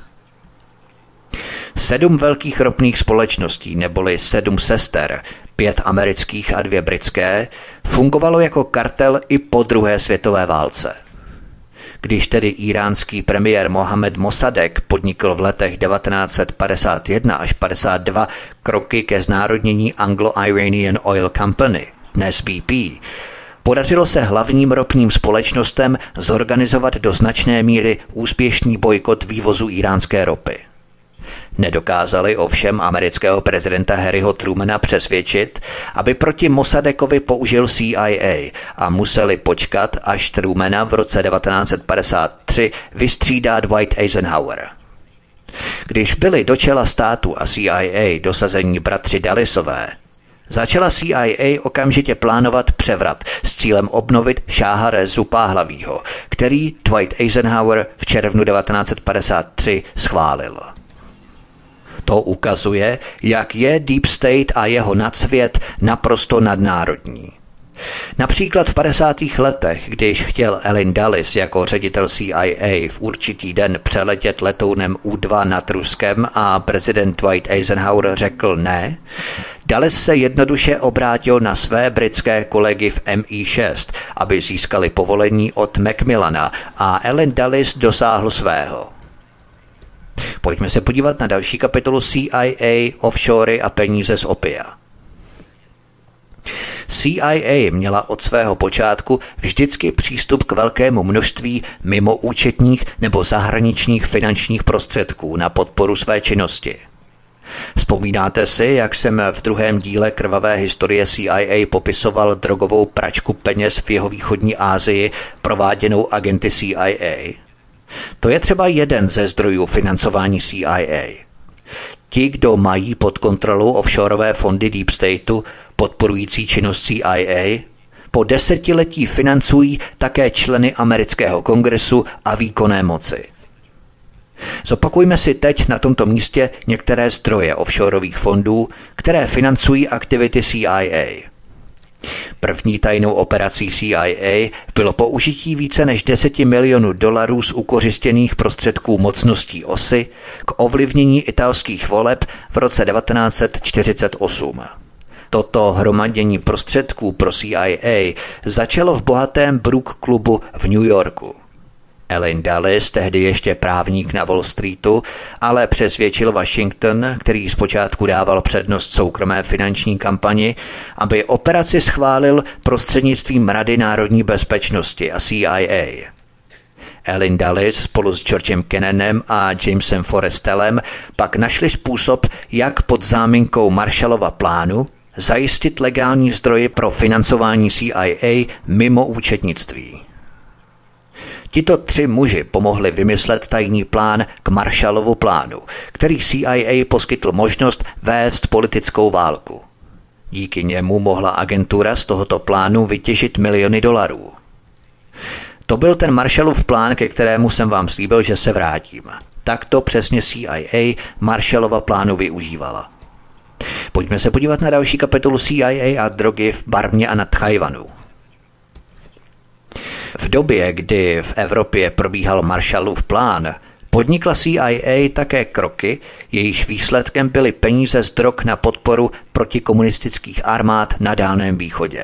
7 velkých ropných společností, neboli 7 sester, 5 amerických a 2 britské, fungovalo jako kartel i po druhé světové válce. Když tedy iránský premiér Mohamed Mossadegh podnikl v letech 1951 až 52 kroky ke znárodnění Anglo-Iranian Oil Company, dnes BP, podařilo se hlavním ropným společnostem zorganizovat do značné míry úspěšný bojkot vývozu iránské ropy. Nedokázali ovšem amerického prezidenta Harryho Trumana přesvědčit, aby proti Mossadegovi použil CIA a museli počkat, až Trumana v roce 1953 vystřídá Dwight Eisenhower. Když byli do čela státu a CIA dosazení bratři Dullisové, začala CIA okamžitě plánovat převrat s cílem obnovit šáha Rezu Páhlavýho, který Dwight Eisenhower v červnu 1953 schválil. To ukazuje, jak je Deep State a jeho nadsvět naprosto nadnárodní. Například v 50. letech, když chtěl Allen Dulles jako ředitel CIA v určitý den přeletět letounem U-2 nad Ruskem a prezident Dwight Eisenhower řekl ne, Dulles se jednoduše obrátil na své britské kolegy v MI6, aby získali povolení od Macmillana a Allen Dulles dosáhl svého. Pojďme se podívat na další kapitolu CIA, offshory a peníze z opia. CIA měla od svého počátku vždycky přístup k velkému množství mimoúčetních nebo zahraničních finančních prostředků na podporu své činnosti. Vzpomínáte si, jak jsem v druhém díle krvavé historie CIA popisoval drogovou pračku peněz v jihovýchodní Asii prováděnou agenty CIA? To je třeba jeden ze zdrojů financování CIA. Ti, kdo mají pod kontrolou offshoreové fondy Deep Stateu podporující činnost CIA, po desetiletí financují také členy amerického kongresu a výkonné moci. Zopakujme si teď na tomto místě některé zdroje offshoreových fondů, které financují aktivity CIA. První tajnou operací CIA bylo použití více než 10 milionů dolarů z ukořistěných prostředků mocností OSI k ovlivnění italských voleb v roce 1948. Toto hromadění prostředků pro CIA začalo v bohatém Brook klubu v New Yorku. Allen Dulles, tehdy ještě právník na Wall Streetu, ale přesvědčil Washington, který zpočátku dával přednost soukromé finanční kampani, aby operaci schválil prostřednictvím Rady národní bezpečnosti a CIA. Allen Dulles spolu s Georgem Kennanem a Jamesem Forrestelem pak našli způsob, jak pod záminkou Marshallova plánu zajistit legální zdroje pro financování CIA mimo účetnictví. Tito 3 muži pomohli vymyslet tajný plán k Marshallovu plánu, který CIA poskytl možnost vést politickou válku. Díky němu mohla agentura z tohoto plánu vytěžit miliony dolarů. To byl ten Marshallův plán, ke kterému jsem vám slíbil, že se vrátím. Takto přesně CIA Marshallova plánu využívala. Pojďme se podívat na další kapitolu CIA a drogy v Barmě a na Tchaj-wanu. V době, kdy v Evropě probíhal Marshallův plán, podnikla CIA také kroky, jejíž výsledkem byly peníze z drog na podporu protikomunistických armád na Dálném východě.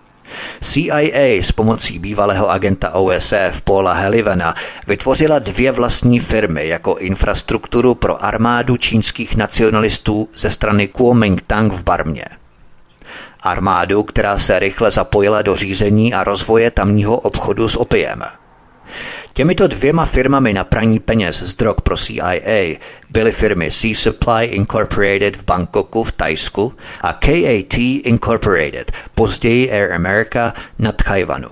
CIA s pomocí bývalého agenta OSF Paula Helivena vytvořila 2 vlastní firmy jako infrastrukturu pro armádu čínských nacionalistů ze strany Kuomintang v Barmě. Armádu, která se rychle zapojila do řízení a rozvoje tamního obchodu s opiem. Těmito 2 firmami na praní peněz z drog pro CIA byly firmy Sea Supply Incorporated v Bangkoku v Thajsku a KAT Incorporated, později Air America na Tchaj-wanu.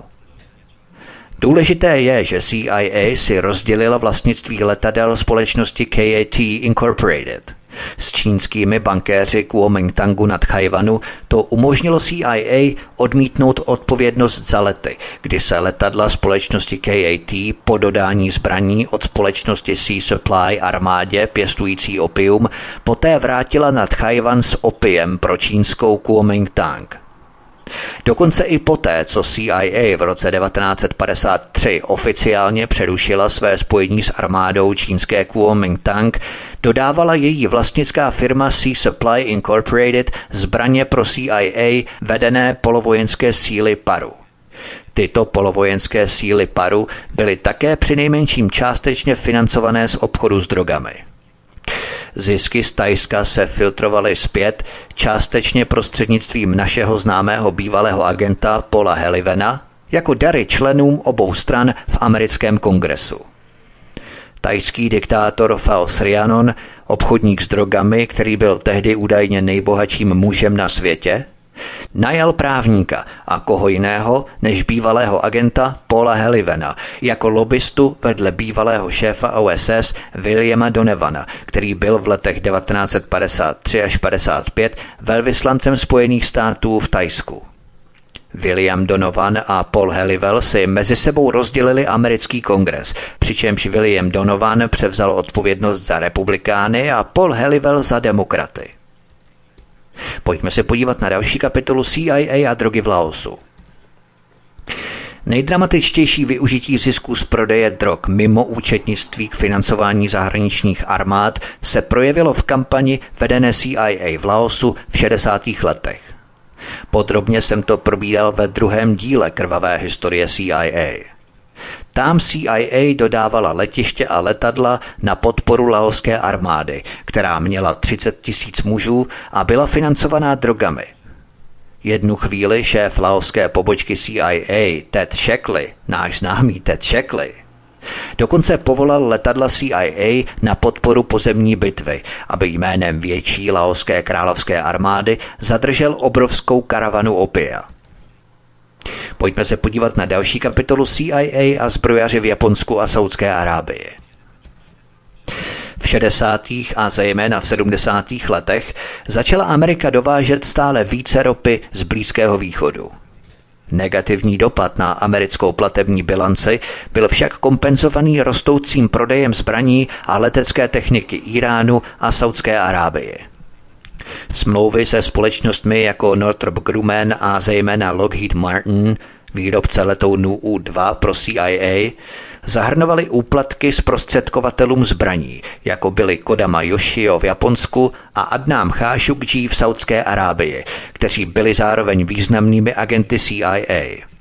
Důležité je, že CIA si rozdělila vlastnictví letadel společnosti KAT Incorporated. S čínskými bankéři Kuomintangu na Tchaj-wanu to umožnilo CIA odmítnout odpovědnost za lety, kdy se letadla společnosti KAT po dodání zbraní od společnosti Sea Supply armádě pěstující opium poté vrátila na Tchaj-wan s opiem pro čínskou Kuomintang. Dokonce i poté, co CIA v roce 1953 oficiálně přerušila své spojení s armádou čínské Kuomintang, dodávala její vlastnická firma Sea Supply Incorporated zbraně pro CIA vedené polovojenské síly Paru. Tyto polovojenské síly Paru byly také přinejmenším částečně financované z obchodu s drogami. Zisky z Thajska se filtrovaly zpět částečně prostřednictvím našeho známého bývalého agenta Paula Helivena jako dary členům obou stran v americkém kongresu. Thajský diktátor Phao Srihanon, obchodník s drogami, který byl tehdy údajně nejbohatším mužem na světě, najal právníka a koho jiného než bývalého agenta Paula Helivena jako lobbystu vedle bývalého šéfa OSS Williama Donovana, který byl v letech 1953 až 55 velvyslancem Spojených států v Thajsku. William Donovan a Paul Helivel si mezi sebou rozdělili americký kongres, přičemž William Donovan převzal odpovědnost za republikány a Paul Helivel za demokraty. Pojďme se podívat na další kapitolu CIA a drogy v Laosu. Nejdramatičtější využití zisku z prodeje drog mimo účetnictví k financování zahraničních armád se projevilo v kampani vedené CIA v Laosu v 60. letech. Podrobně jsem to probíral ve 2. díle krvavé historie CIA. Tam CIA dodávala letiště a letadla na podporu laoské armády, která měla 30 000 mužů a byla financovaná drogami. Jednu chvíli šéf laoské pobočky CIA Ted Shackley, náš známý Ted Shackley, dokonce povolal letadla CIA na podporu pozemní bitvy, aby jménem větší laoské královské armády zadržel obrovskou karavanu opia. Pojďme se podívat na další kapitolu CIA a zbrojaři v Japonsku a Saudské Arábii. V 60. a zejména v 70. letech začala Amerika dovážet stále více ropy z Blízkého východu. Negativní dopad na americkou platební bilanci byl však kompenzovaný rostoucím prodejem zbraní a letecké techniky Iránu a Saudské Arábie. Smlouvy se společnostmi jako Northrop Grumman a zejména Lockheed Martin, výrobce letounů U-2 pro CIA, zahrnovaly úplatky zprostředkovatelům zbraní, jako byli Kodama Yoshio v Japonsku a Adnám Khashoggi v Saudské Arábii, kteří byli zároveň významnými agenty CIA.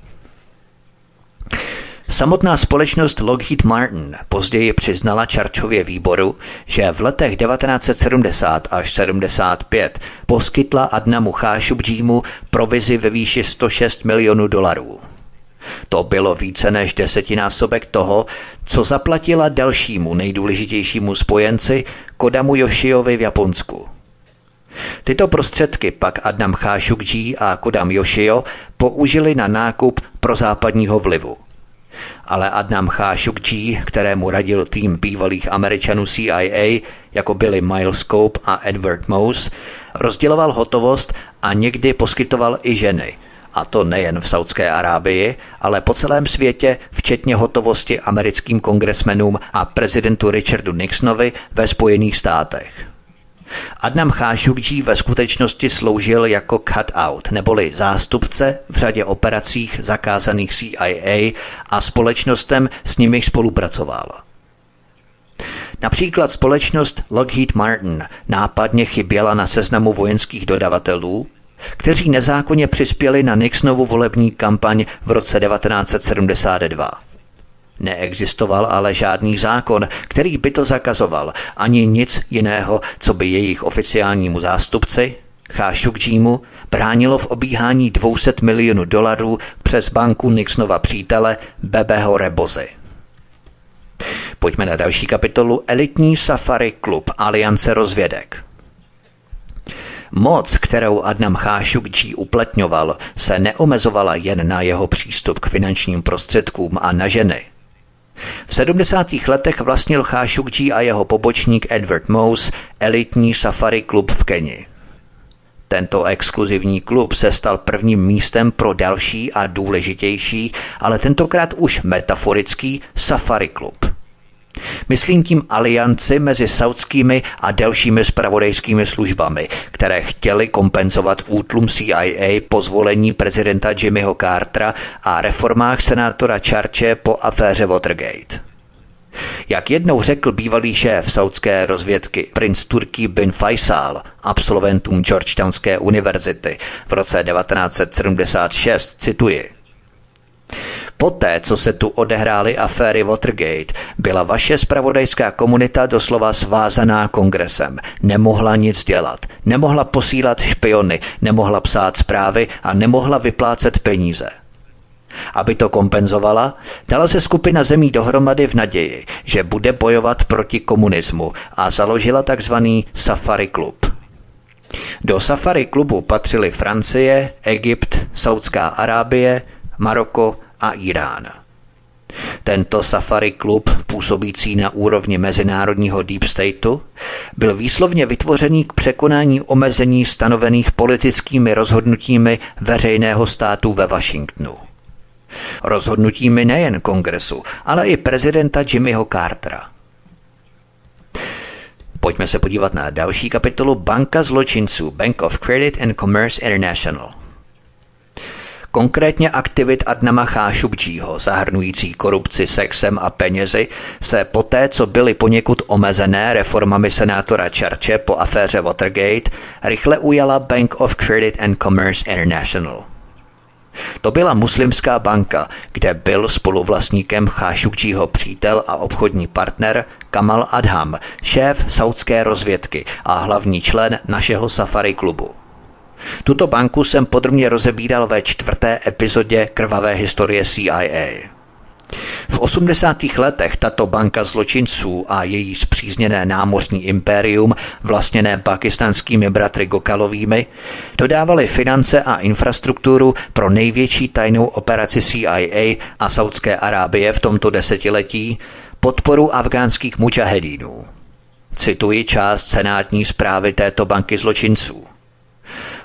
Samotná společnost Lockheed Martin později přiznala Churchově výboru, že v letech 1970 až 75 poskytla Adnamu Khashoggimu provizi ve výši $106 milionů. To bylo více než 10násobek toho, co zaplatila dalšímu nejdůležitějšímu spojenci Kodamu Yoshiovi v Japonsku. Tyto prostředky pak Adnam Khashoggi a Kodam Yoshio použili na nákup prozápadního vlivu. Ale Adnam Khashoggi, kterému radil tým bývalých Američanů CIA, jako byli Miles Cope a Edward Mouse, rozděloval hotovost a někdy poskytoval i ženy, a to nejen v Saudské Arábii, ale po celém světě, včetně hotovosti americkým kongresmenům a prezidentu Richardu Nixonovi ve Spojených státech. Adnam Khashoggi ve skutečnosti sloužil jako cut-out, neboli zástupce v řadě operacích zakázaných CIA a společnostem s nimi spolupracoval. Například společnost Lockheed Martin nápadně chyběla na seznamu vojenských dodavatelů, kteří nezákonně přispěli na Nixonovu volební kampaň v roce 1972. Neexistoval ale žádný zákon, který by to zakazoval, ani nic jiného, co by jejich oficiálnímu zástupci, Khashoggimu, bránilo v obíhání $200 milionů přes banku Nixonova přítele Bebeho Rebozy. Pojďme na další kapitolu Elitní safari klub Aliance rozvědek. Moc, kterou Adnam Khashoggi uplatňoval, se neomezovala jen na jeho přístup k finančním prostředkům a na ženy. V 70. letech vlastnil Khashoggi a jeho pobočník Edward Mouse elitní safari klub v Keni. Tento exkluzivní klub se stal prvním místem pro další a důležitější, ale tentokrát už metaforický safari klub. Myslím tím alianci mezi saudskými a dalšími zpravodajskými službami, které chtěly kompenzovat útlum CIA po zvolení prezidenta Jimmyho Cartera a reformách senátora Churche po aféře Watergate. Jak jednou řekl bývalý šéf saudské rozvědky princ Turki bin Faisal absolventům Georgetownské univerzity v roce 1976, cituji: Poté, co se tu odehrály aféry Watergate, byla vaše zpravodajská komunita doslova svázaná kongresem. Nemohla nic dělat, nemohla posílat špiony, nemohla psát zprávy a nemohla vyplácet peníze. Aby to kompenzovala, dala se skupina zemí dohromady v naději, že bude bojovat proti komunismu a založila takzvaný Safari klub. Do Safari klubu patřily Francie, Egypt, Saudská Arábie, Maroko a Irán. Tento safari klub, působící na úrovni mezinárodního deep stateu, byl výslovně vytvořený k překonání omezení stanovených politickými rozhodnutími veřejného státu ve Washingtonu. Rozhodnutími nejen kongresu, ale i prezidenta Jimmyho Cartera. Pojďme se podívat na další kapitolu Banka zločinců, Bank of Credit and Commerce International. Konkrétně aktivit Adnama Khashoggiho, zahrnující korupci sexem a penězi, se poté, co byly poněkud omezené reformami senátora Churche po aféře Watergate, rychle ujala Bank of Credit and Commerce International. To byla muslimská banka, kde byl spoluvlastníkem Khashoggiho přítel a obchodní partner Kamal Adham, šéf saudské rozvědky a hlavní člen našeho safari klubu. Tuto banku jsem podrobně rozebíral ve 4. epizodě Krvavé historie CIA. V 80. letech tato banka zločinců a její spřízněné námořní impérium, vlastněné pakistánskými bratry Gokalovými, dodávaly finance a infrastrukturu pro největší tajnou operaci CIA a Saudské Arábie v tomto desetiletí, podporu afgánských mudžahedínů. Cituji část senátní zprávy této banky zločinců.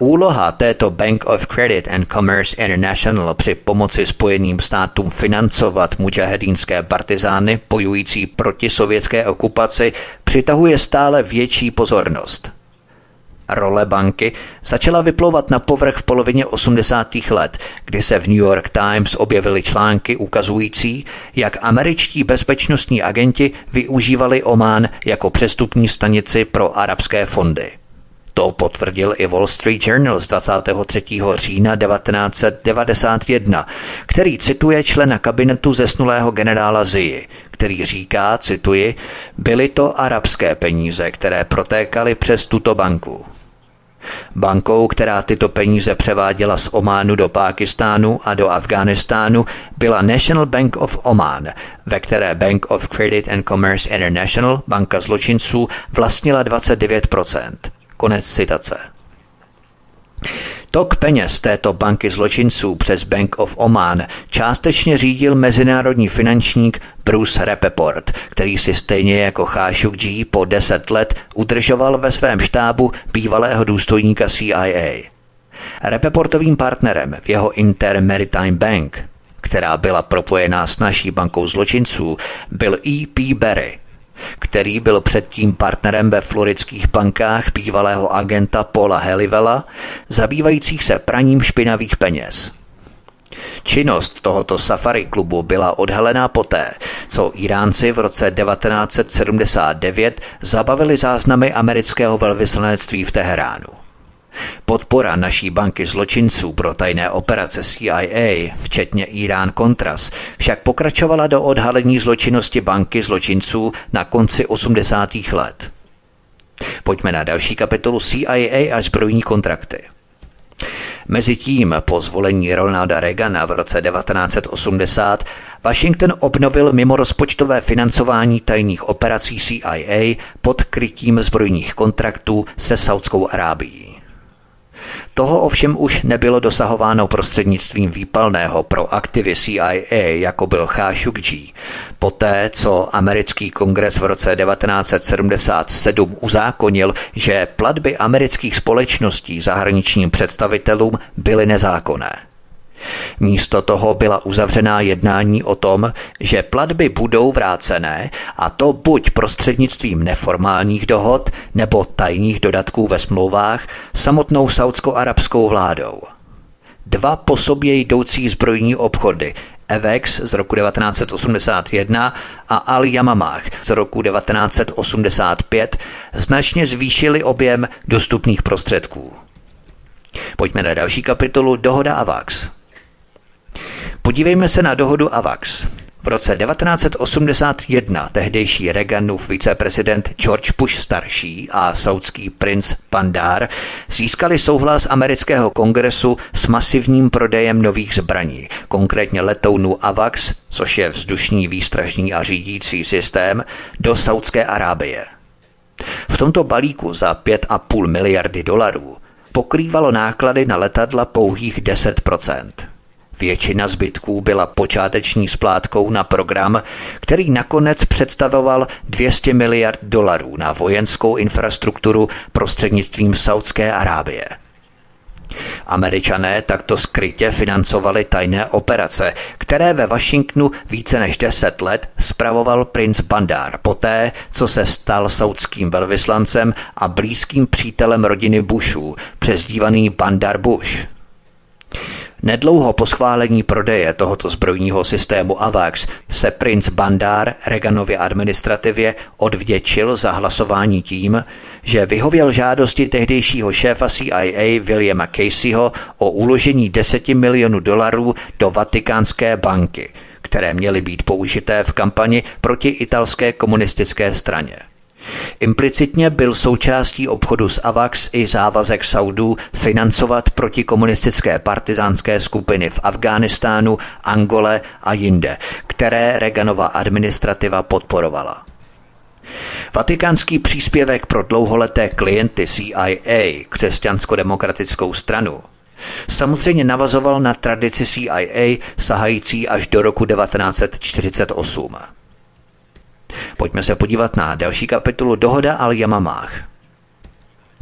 Úloha této Bank of Credit and Commerce International při pomoci Spojeným státům financovat mudžahedínské partizány bojující proti sovětské okupaci přitahuje stále větší pozornost. Role banky začala vyplouvat na povrch v polovině 80. let, kdy se v New York Times objevily články ukazující, jak američtí bezpečnostní agenti využívali Omán jako přestupní stanici pro arabské fondy. To potvrdil i Wall Street Journal z 23. října 1991, který cituje člena kabinetu zesnulého generála Zii, který říká, cituji, byly to arabské peníze, které protékaly přes tuto banku. Bankou, která tyto peníze převáděla z Ománu do Pákistánu a do Afghánistánu, byla National Bank of Oman, ve které Bank of Credit and Commerce International, banka zločinců, vlastnila 29%. Konec citace. Tok peněz této banky zločinců přes Bank of Oman částečně řídil mezinárodní finančník Bruce Rappaport, který si stejně jako Khashoggi po 10 let udržoval ve svém štábu bývalého důstojníka CIA. Rappaportovým partnerem v jeho Inter-Maritime Bank, která byla propojená s naší bankou zločinců, byl E.P. Berry, který byl předtím partnerem ve floridských bankách bývalého agenta Paula Halliwella, zabývajících se praním špinavých peněz. Činnost tohoto safari klubu byla odhalená poté, co Iránci v roce 1979 zabavili záznamy amerického velvyslanectví v Teheránu. Podpora naší banky zločinců pro tajné operace CIA, včetně Irán-Contras, však pokračovala do odhalení zločinnosti banky zločinců na konci 80. let. Pojďme na další kapitolu CIA a zbrojní kontrakty. Mezitím po zvolení Ronalda Reagana v roce 1980 Washington obnovil mimorozpočtové financování tajných operací CIA pod krytím zbrojních kontraktů se Saudskou Arábií. Toho ovšem už nebylo dosahováno prostřednictvím výpalného pro aktivy CIA, jako byl Khashoggi. Poté, co americký kongres v roce 1977 uzákonil, že platby amerických společností zahraničním představitelům byly nezákonné. Místo toho byla uzavřená jednání o tom, že platby budou vrácené, a to buď prostřednictvím neformálních dohod nebo tajných dodatků ve smlouvách samotnou saudsko-arabskou vládou. Dva po sobě jdoucí zbrojní obchody, Avex z roku 1981 a Al-Yamamah z roku 1985, značně zvýšily objem dostupných prostředků. Pojďme na další kapitolu Dohoda AVAX. Podívejme se na dohodu AVAX. V roce 1981 tehdejší Reaganův viceprezident George Bush starší a saudský princ Bandar získali souhlas amerického kongresu s masivním prodejem nových zbraní, konkrétně letounů AVAX, což je vzdušný výstražný a řídící systém, do Saudské Arábie. V tomto balíku za $5,5 miliardy pokrývalo náklady na letadla pouhých 10%. Většina zbytků byla počáteční splátkou na program, který nakonec představoval $200 miliard na vojenskou infrastrukturu prostřednictvím Saudské Arábie. Američané takto skrytě financovali tajné operace, které ve Washingtonu více než 10 let spravoval princ Bandar poté, co se stal saudským velvyslancem a blízkým přítelem rodiny Bushů, přezdívaný Bandar Bush. Nedlouho po schválení prodeje tohoto zbrojního systému AVAX se princ Bandar Reaganově administrativě odvděčil za hlasování tím, že vyhověl žádosti tehdejšího šéfa CIA Williama Caseyho o uložení $10 milionů do Vatikánské banky, které měly být použité v kampani proti italské komunistické straně. Implicitně byl součástí obchodu s AVAX i závazek Saudů financovat protikomunistické partizánské skupiny v Afghánistánu, Angole a jinde, které Reaganova administrativa podporovala. Vatikánský příspěvek pro dlouholeté klienty CIA, křesťansko-demokratickou stranu, samozřejmě navazoval na tradici CIA sahající až do roku 1948. Pojďme se podívat na další kapitolu Dohoda Al-Yamamah.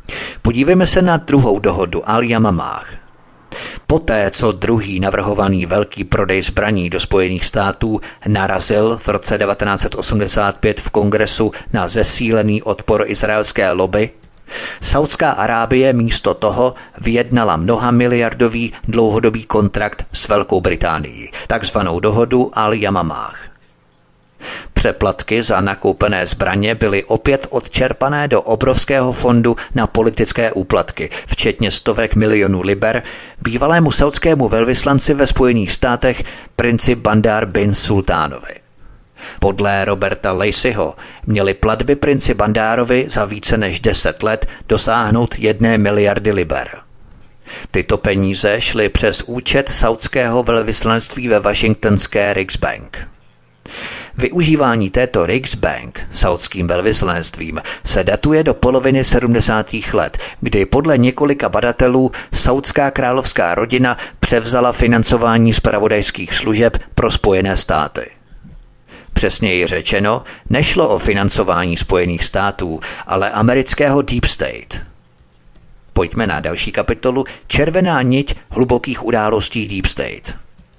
Podívejme se na druhou dohodu Al-Yamamah. Poté, co druhý navrhovaný velký prodej zbraní do Spojených států narazil v roce 1985 v Kongresu na zesílený odpor izraelské lobby, Saudská Arábie místo toho vyjednala mnohamiliardový dlouhodobý kontrakt s Velkou Británií, takzvanou dohodu Al-Yamamah. Přeplatky za nakoupené zbraně byly opět odčerpané do obrovského fondu na politické úplatky, včetně stovek milionů liber, bývalému saudskému velvyslanci ve Spojených státech princi Bandar bin Sultánovi. Podle Roberta Laceyho měly platby princi Bandárovi za více než 10 let dosáhnout 1 miliardy liber. Tyto peníze šly přes účet saudského velvyslanectví ve washingtonské Riksbank. Využívání této Riksbank saudským velvyslanectvím se datuje do poloviny 70. let, kdy podle několika badatelů saudská královská rodina převzala financování zpravodajských služeb pro Spojené státy. Přesněji řečeno, nešlo o financování Spojených států, ale amerického Deep State. Pojďme na další kapitolu Červená niť hlubokých událostí Deep State.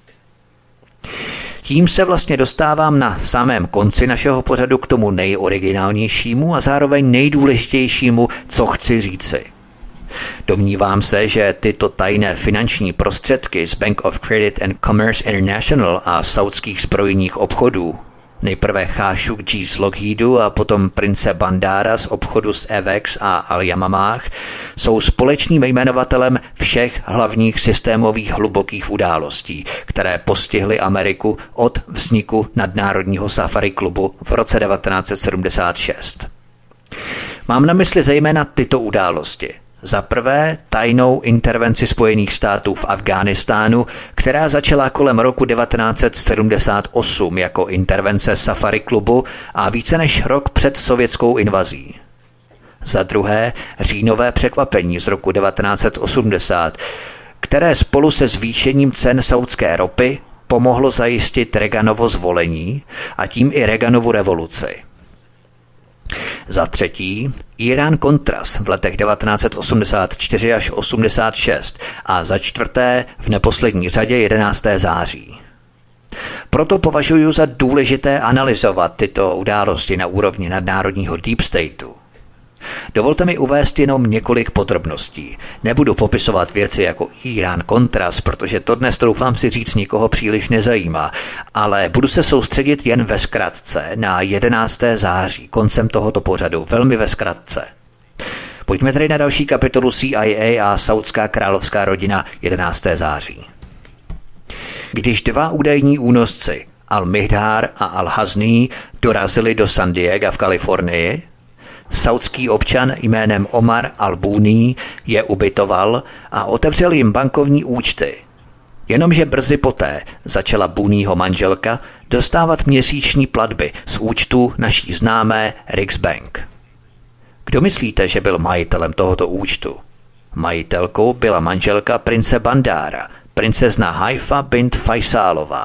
Tím se vlastně dostávám na samém konci našeho pořadu k tomu nejoriginálnějšímu a zároveň nejdůležitějšímu, co chci říci. Domnívám se, že tyto tajné finanční prostředky z Bank of Credit and Commerce International a saudských zbrojních obchodů, nejprve Khashoggi z Lockheedu a potom prince Bandara z obchodu s Avex a Al-Yamamah, jsou společným jmenovatelem všech hlavních systémových hlubokých událostí, které postihly Ameriku od vzniku nadnárodního safari klubu v roce 1976. Mám na mysli zejména tyto události. Za prvé tajnou intervenci Spojených států v Afghánistánu, která začala kolem roku 1978 jako intervence Safari klubu a více než rok před sovětskou invazí. Za druhé říjnové překvapení z roku 1980, které spolu se zvýšením cen saudské ropy pomohlo zajistit Reaganovo zvolení a tím i Reaganovu revoluci. Za třetí Irán-Contras v letech 1984 až 86 a za čtvrté v neposlední řadě 11. září. Proto považuji za důležité analyzovat tyto události na úrovni nadnárodního Deep Stateu. Dovolte mi uvést jenom několik podrobností. Nebudu popisovat věci jako Irán-Contras, protože to dnes doufám si říct nikoho příliš nezajímá, ale budu se soustředit jen ve zkratce na 11. září, koncem tohoto pořadu, velmi ve zkratce. Pojďme tedy na další kapitolu CIA a saudská královská rodina 11. září. Když dva údajní únosci, Al-Mihdhar a Al-Hazni, dorazili do San Diega v Kalifornii, saudský občan jménem Omar Al-Buni je ubytoval a otevřel jim bankovní účty. Jenomže brzy poté začala Buniho manželka dostávat měsíční platby z účtu naší známé Riksbank. Kdo myslíte, že byl majitelem tohoto účtu? Majitelkou byla manželka prince Bandara, princezna Haifa bint Faisalová.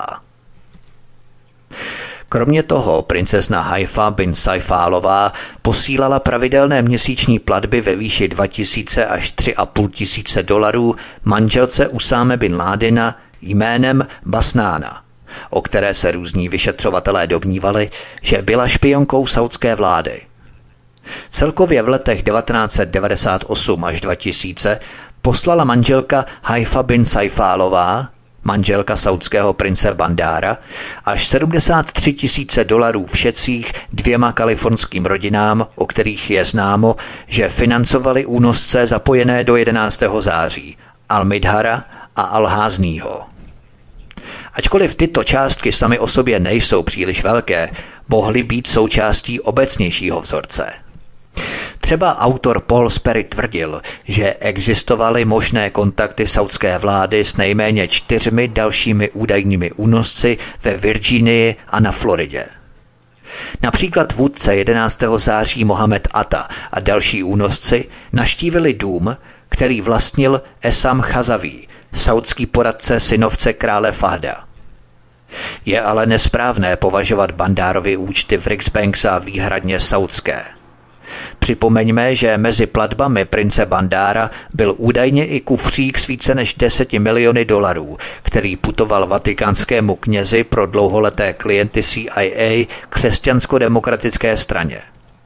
Kromě toho princezna Haifa bin Saifalová posílala pravidelné měsíční platby ve výši 2000 až 3500 dolarů manželce Usáme bin Ládina jménem Basnána, o které se různí vyšetřovatelé domnívali, že byla špionkou saudské vlády. Celkově v letech 1998 až 2000 poslala manželka Haifa bin Saifalová, manželka saudského prince Bandara, až 73 000 dolarů všecích 2 kalifornským rodinám, o kterých je známo, že financovali únosce zapojené do 11. září, Al-Midhara a Al-Hazního. Ačkoliv tyto částky samy o sobě nejsou příliš velké, mohly být součástí obecnějšího vzorce. Třeba autor Paul Sperry tvrdil, že existovaly možné kontakty saudské vlády s nejméně 4 dalšími údajnými únosci ve Virginii a na Floridě. Například vůdce 11. září Mohamed Atta a další únosci navštívili dům, který vlastnil Esam Chazaví, saudský poradce synovce krále Fahda. Je ale nesprávné považovat Bandárovy účty v Riksbank za výhradně saudské. Připomeňme, že mezi platbami prince Bandára byl údajně i kufřík s více než 10 miliony dolarů, který putoval vatikánskému knězi pro dlouholeté klienty CIA křesťansko-demokratické straně.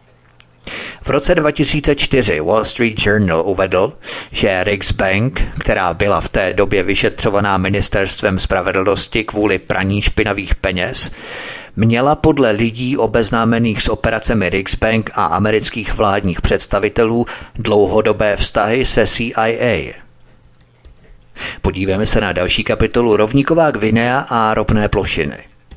V roce 2004 Wall Street Journal uvedl, že Riksbank, která byla v té době vyšetřovaná ministerstvem spravedlnosti kvůli praní špinavých peněz, měla podle lidí obeznámených s operacemi Riksbank a amerických vládních představitelů dlouhodobé vztahy se CIA. Podívejme se na další kapitolu Rovníková Gvinea a ropné plošiny.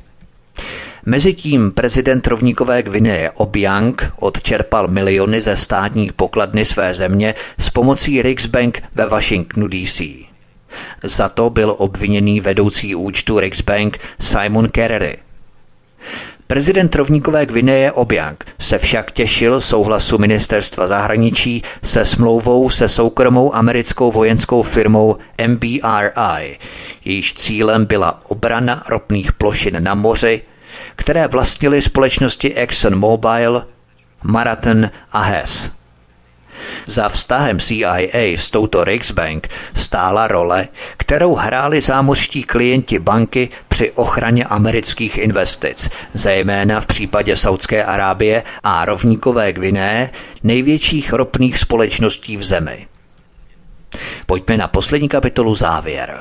Mezitím prezident Rovníkové Gvineje Obiang odčerpal miliony ze státních pokladny své země s pomocí Riksbank ve Washingtonu DC. Za to byl obviněný vedoucí účtu Riksbank Simon Kerry. Prezident Rovníkové Gvineje Obiang se však těšil souhlasu ministerstva zahraničí se smlouvou se soukromou americkou vojenskou firmou MBRI, jejíž cílem byla obrana ropných plošin na moři, které vlastnily společnosti ExxonMobil, Marathon a Hess. Za vztahem CIA s touto Riksbank stála role, kterou hráli zámořští klienti banky při ochraně amerických investic, zejména v případě Saudské Arábie a Rovníkové Gvineje, největších ropných společností v zemi. Pojďme na poslední kapitolu závěr.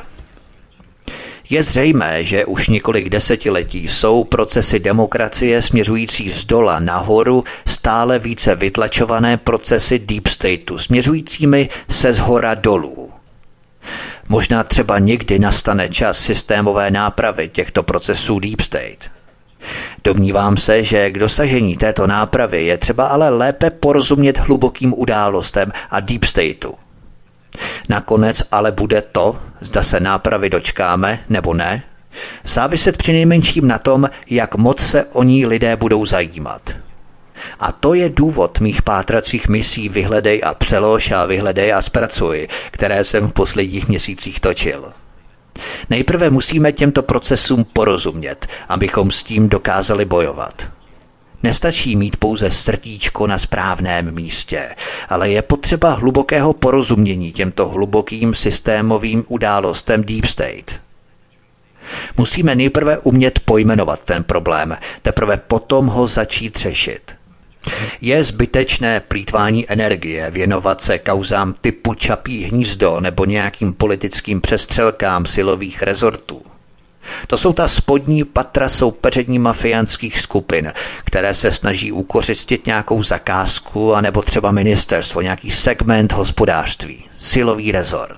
Je zřejmé, že už několik desetiletí jsou procesy demokracie směřující zdola nahoru stále více vytlačované procesy deep stateu směřujícími se zhora dolů. Možná třeba někdy nastane čas systémové nápravy těchto procesů deep state. Domnívám se, že k dosažení této nápravy je třeba ale lépe porozumět hlubokým událostem a deep stateu. Nakonec ale bude to, zda se nápravy dočkáme nebo ne, záviset přinejmenším na tom, jak moc se o ní lidé budou zajímat. A to je důvod mých pátracích misí Vyhledej a přelož a Vyhledej a zpracuj, které jsem v posledních měsících točil. Nejprve musíme těmto procesům porozumět, abychom s tím dokázali bojovat. Nestačí mít pouze srdíčko na správném místě, ale je potřeba hlubokého porozumění těmto hlubokým systémovým událostem deep state. Musíme nejprve umět pojmenovat ten problém, teprve potom ho začít řešit. Je zbytečné plýtvání energie věnovat se kauzám typu Čapí hnízdo nebo nějakým politickým přestřelkám silových rezortů. To jsou ta spodní patra soupeření mafiánských skupin, které se snaží ukořistit nějakou zakázku anebo třeba ministerstvo, nějaký segment hospodářství, silový rezort.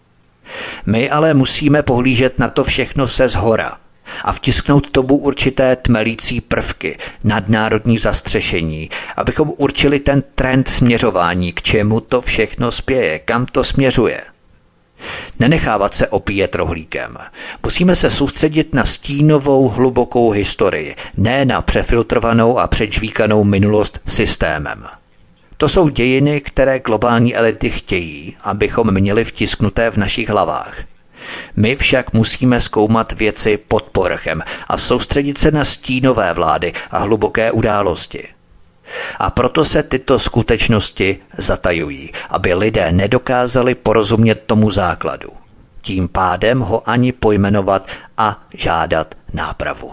My ale musíme pohlížet na to všechno se zhora a vtisknout tomu určité tmelící prvky, nadnárodní zastřešení, abychom určili ten trend směřování, k čemu to všechno spěje, kam to směřuje. Nenechávat se opíjet rohlíkem. Musíme se soustředit na stínovou hlubokou historii, ne na přefiltrovanou a předžvíkanou minulost systémem. To jsou dějiny, které globální elity chtějí, abychom měli vtisknuté v našich hlavách. My však musíme zkoumat věci pod povrchem a soustředit se na stínové vlády a hluboké události. A proto se tyto skutečnosti zatajují, aby lidé nedokázali porozumět tomu základu. Tím pádem ho ani pojmenovat a žádat nápravu.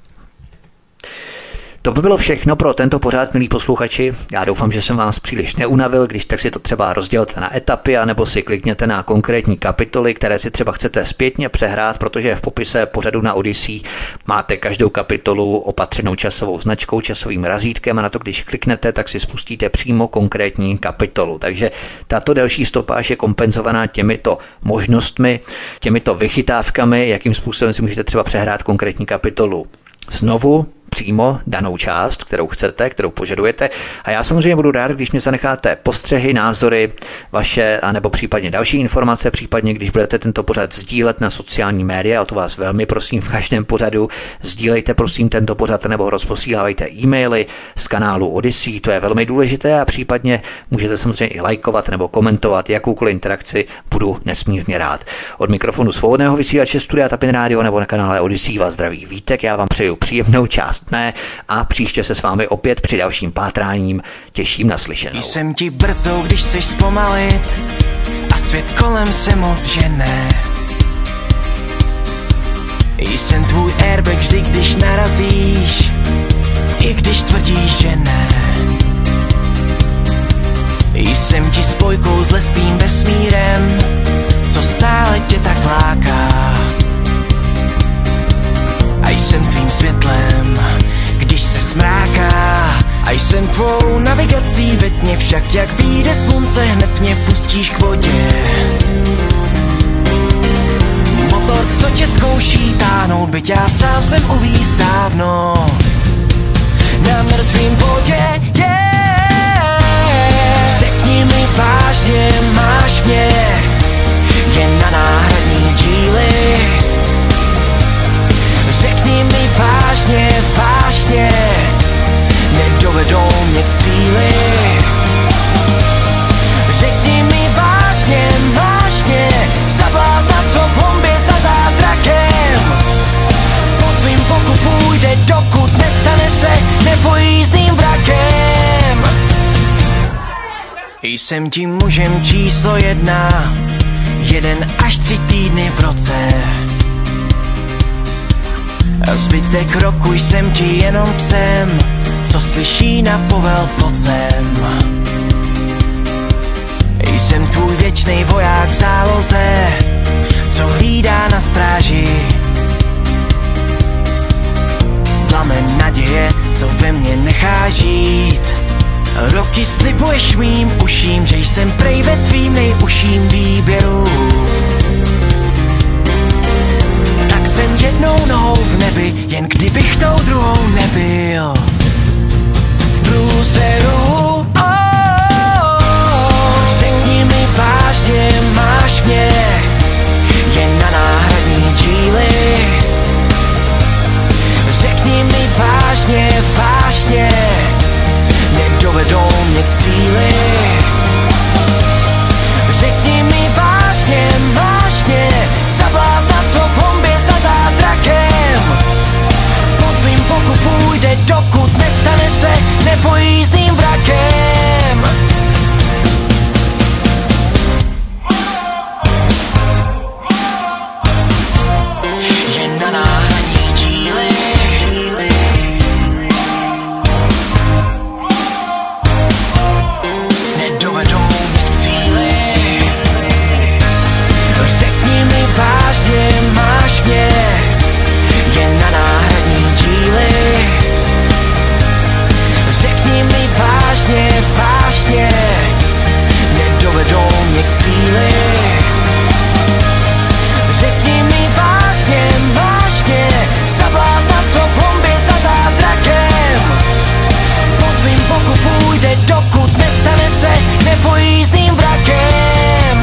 To by bylo všechno pro tento pořad, milí posluchači. Já doufám, že jsem vás příliš neunavil, když tak si to třeba rozdělte na etapy, anebo si klikněte na konkrétní kapitoly, které si třeba chcete zpětně přehrát, protože v popise pořadu na Odyssey máte každou kapitolu opatřenou časovou značkou, časovým razítkem a na to, když kliknete, tak si spustíte přímo konkrétní kapitolu. Takže tato další stopáž je kompenzovaná těmito možnostmi, těmito vychytávkami, jakým způsobem si můžete třeba přehrát konkrétní kapitolu znovu, přímo danou část, kterou chcete, kterou požadujete. A já samozřejmě budu rád, když mě zanecháte postřehy, názory vaše, anebo případně další informace, případně když budete tento pořad sdílet na sociální média, o to vás velmi prosím v každém pořadu. Sdílejte prosím tento pořad nebo rozposílávejte e-maily z kanálu Odyssey, to je velmi důležité a případně můžete samozřejmě i lajkovat nebo komentovat jakoukoliv interakci, budu nesmírně rád. Od mikrofonu svobodného vysílače Studia Tapin Radio nebo na kanále Odyssey vás zdraví Vítek, já vám přeju příjemnou část nechutné a příště se s vámi opět při dalším pátráním těším na slyšenou. Jsem ti brzdou, když chceš zpomalit a svět kolem se moc žene. Jsem tvůj airbag vždy, když narazíš, i když tvrdíš, že ne. Jsem ti spojkou s lesklým vesmírem, co stále tě tak láká. A jsem tvým světlem, když se smráká. A jsem tvou navigací ve tmě, však jak vyjde slunce, hned mě pustíš k vodě. Motor, co tě zkouší táhnout, byť já sám jsem uvíz dávno na mrtvým bodě, Řekni mi vážně, máš mě jen na náhradní díly. Řekni mi vážně, vážně, nedovedou mě k cíli. Řekni mi vážně, máš mě za blázna, co v hombě za zázrakem. Po tvým boku půjde, dokud nestane se nepojízdným vrakem. Jsem tím mužem číslo 1, 1 až 3 týdny v roce. A zbytek roku jsem ti jenom psem, co slyší na povel pod zem. Jsem tvůj věčnej voják v záloze, co hlídá na stráži. Plamen naděje, co ve mně nechá žít. Roky slibuješ mým uším, že jsem prej ve tvým nejužším výběru. Tak jsem jednou nohou v nebi, jen kdybych tou druhou nebyl. V průseru, Řekni mi vážně, máš mě jen na náhradní díly. Řekni mi vážně, vážně, nedovedou mě k cíli. Řekni mi vážně, máš mě za blázna, co v hombě za zázrakem. Po tvým boku půjde, dokud nestane se nepojízdným vrakem. Jen na náhradní díly. Nedovedou mě k cíli. Řekni mi vážně, máš mě jen na náhradní díly. Řekni mi vážně, vážně, nedovedou mě k cíli. Řekni mi vážně, máš mě za blázna, co v hombě za zázrakem. Po tvým boku půjde, dokud nestane se nepojízdným vrakem.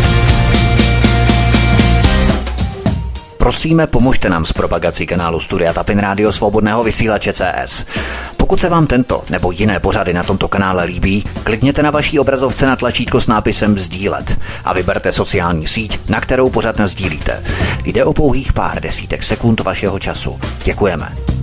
Prosíme, pomožte nám s propagací kanálu Studia Tapin Rádio Svobodného vysílače CS. Pokud se vám tento nebo jiné pořady na tomto kanále líbí, klikněte na vaší obrazovce na tlačítko s nápisem sdílet a vyberte sociální síť, na kterou pořad nasdílíte. Jde o pouhých pár desítek sekund vašeho času. Děkujeme.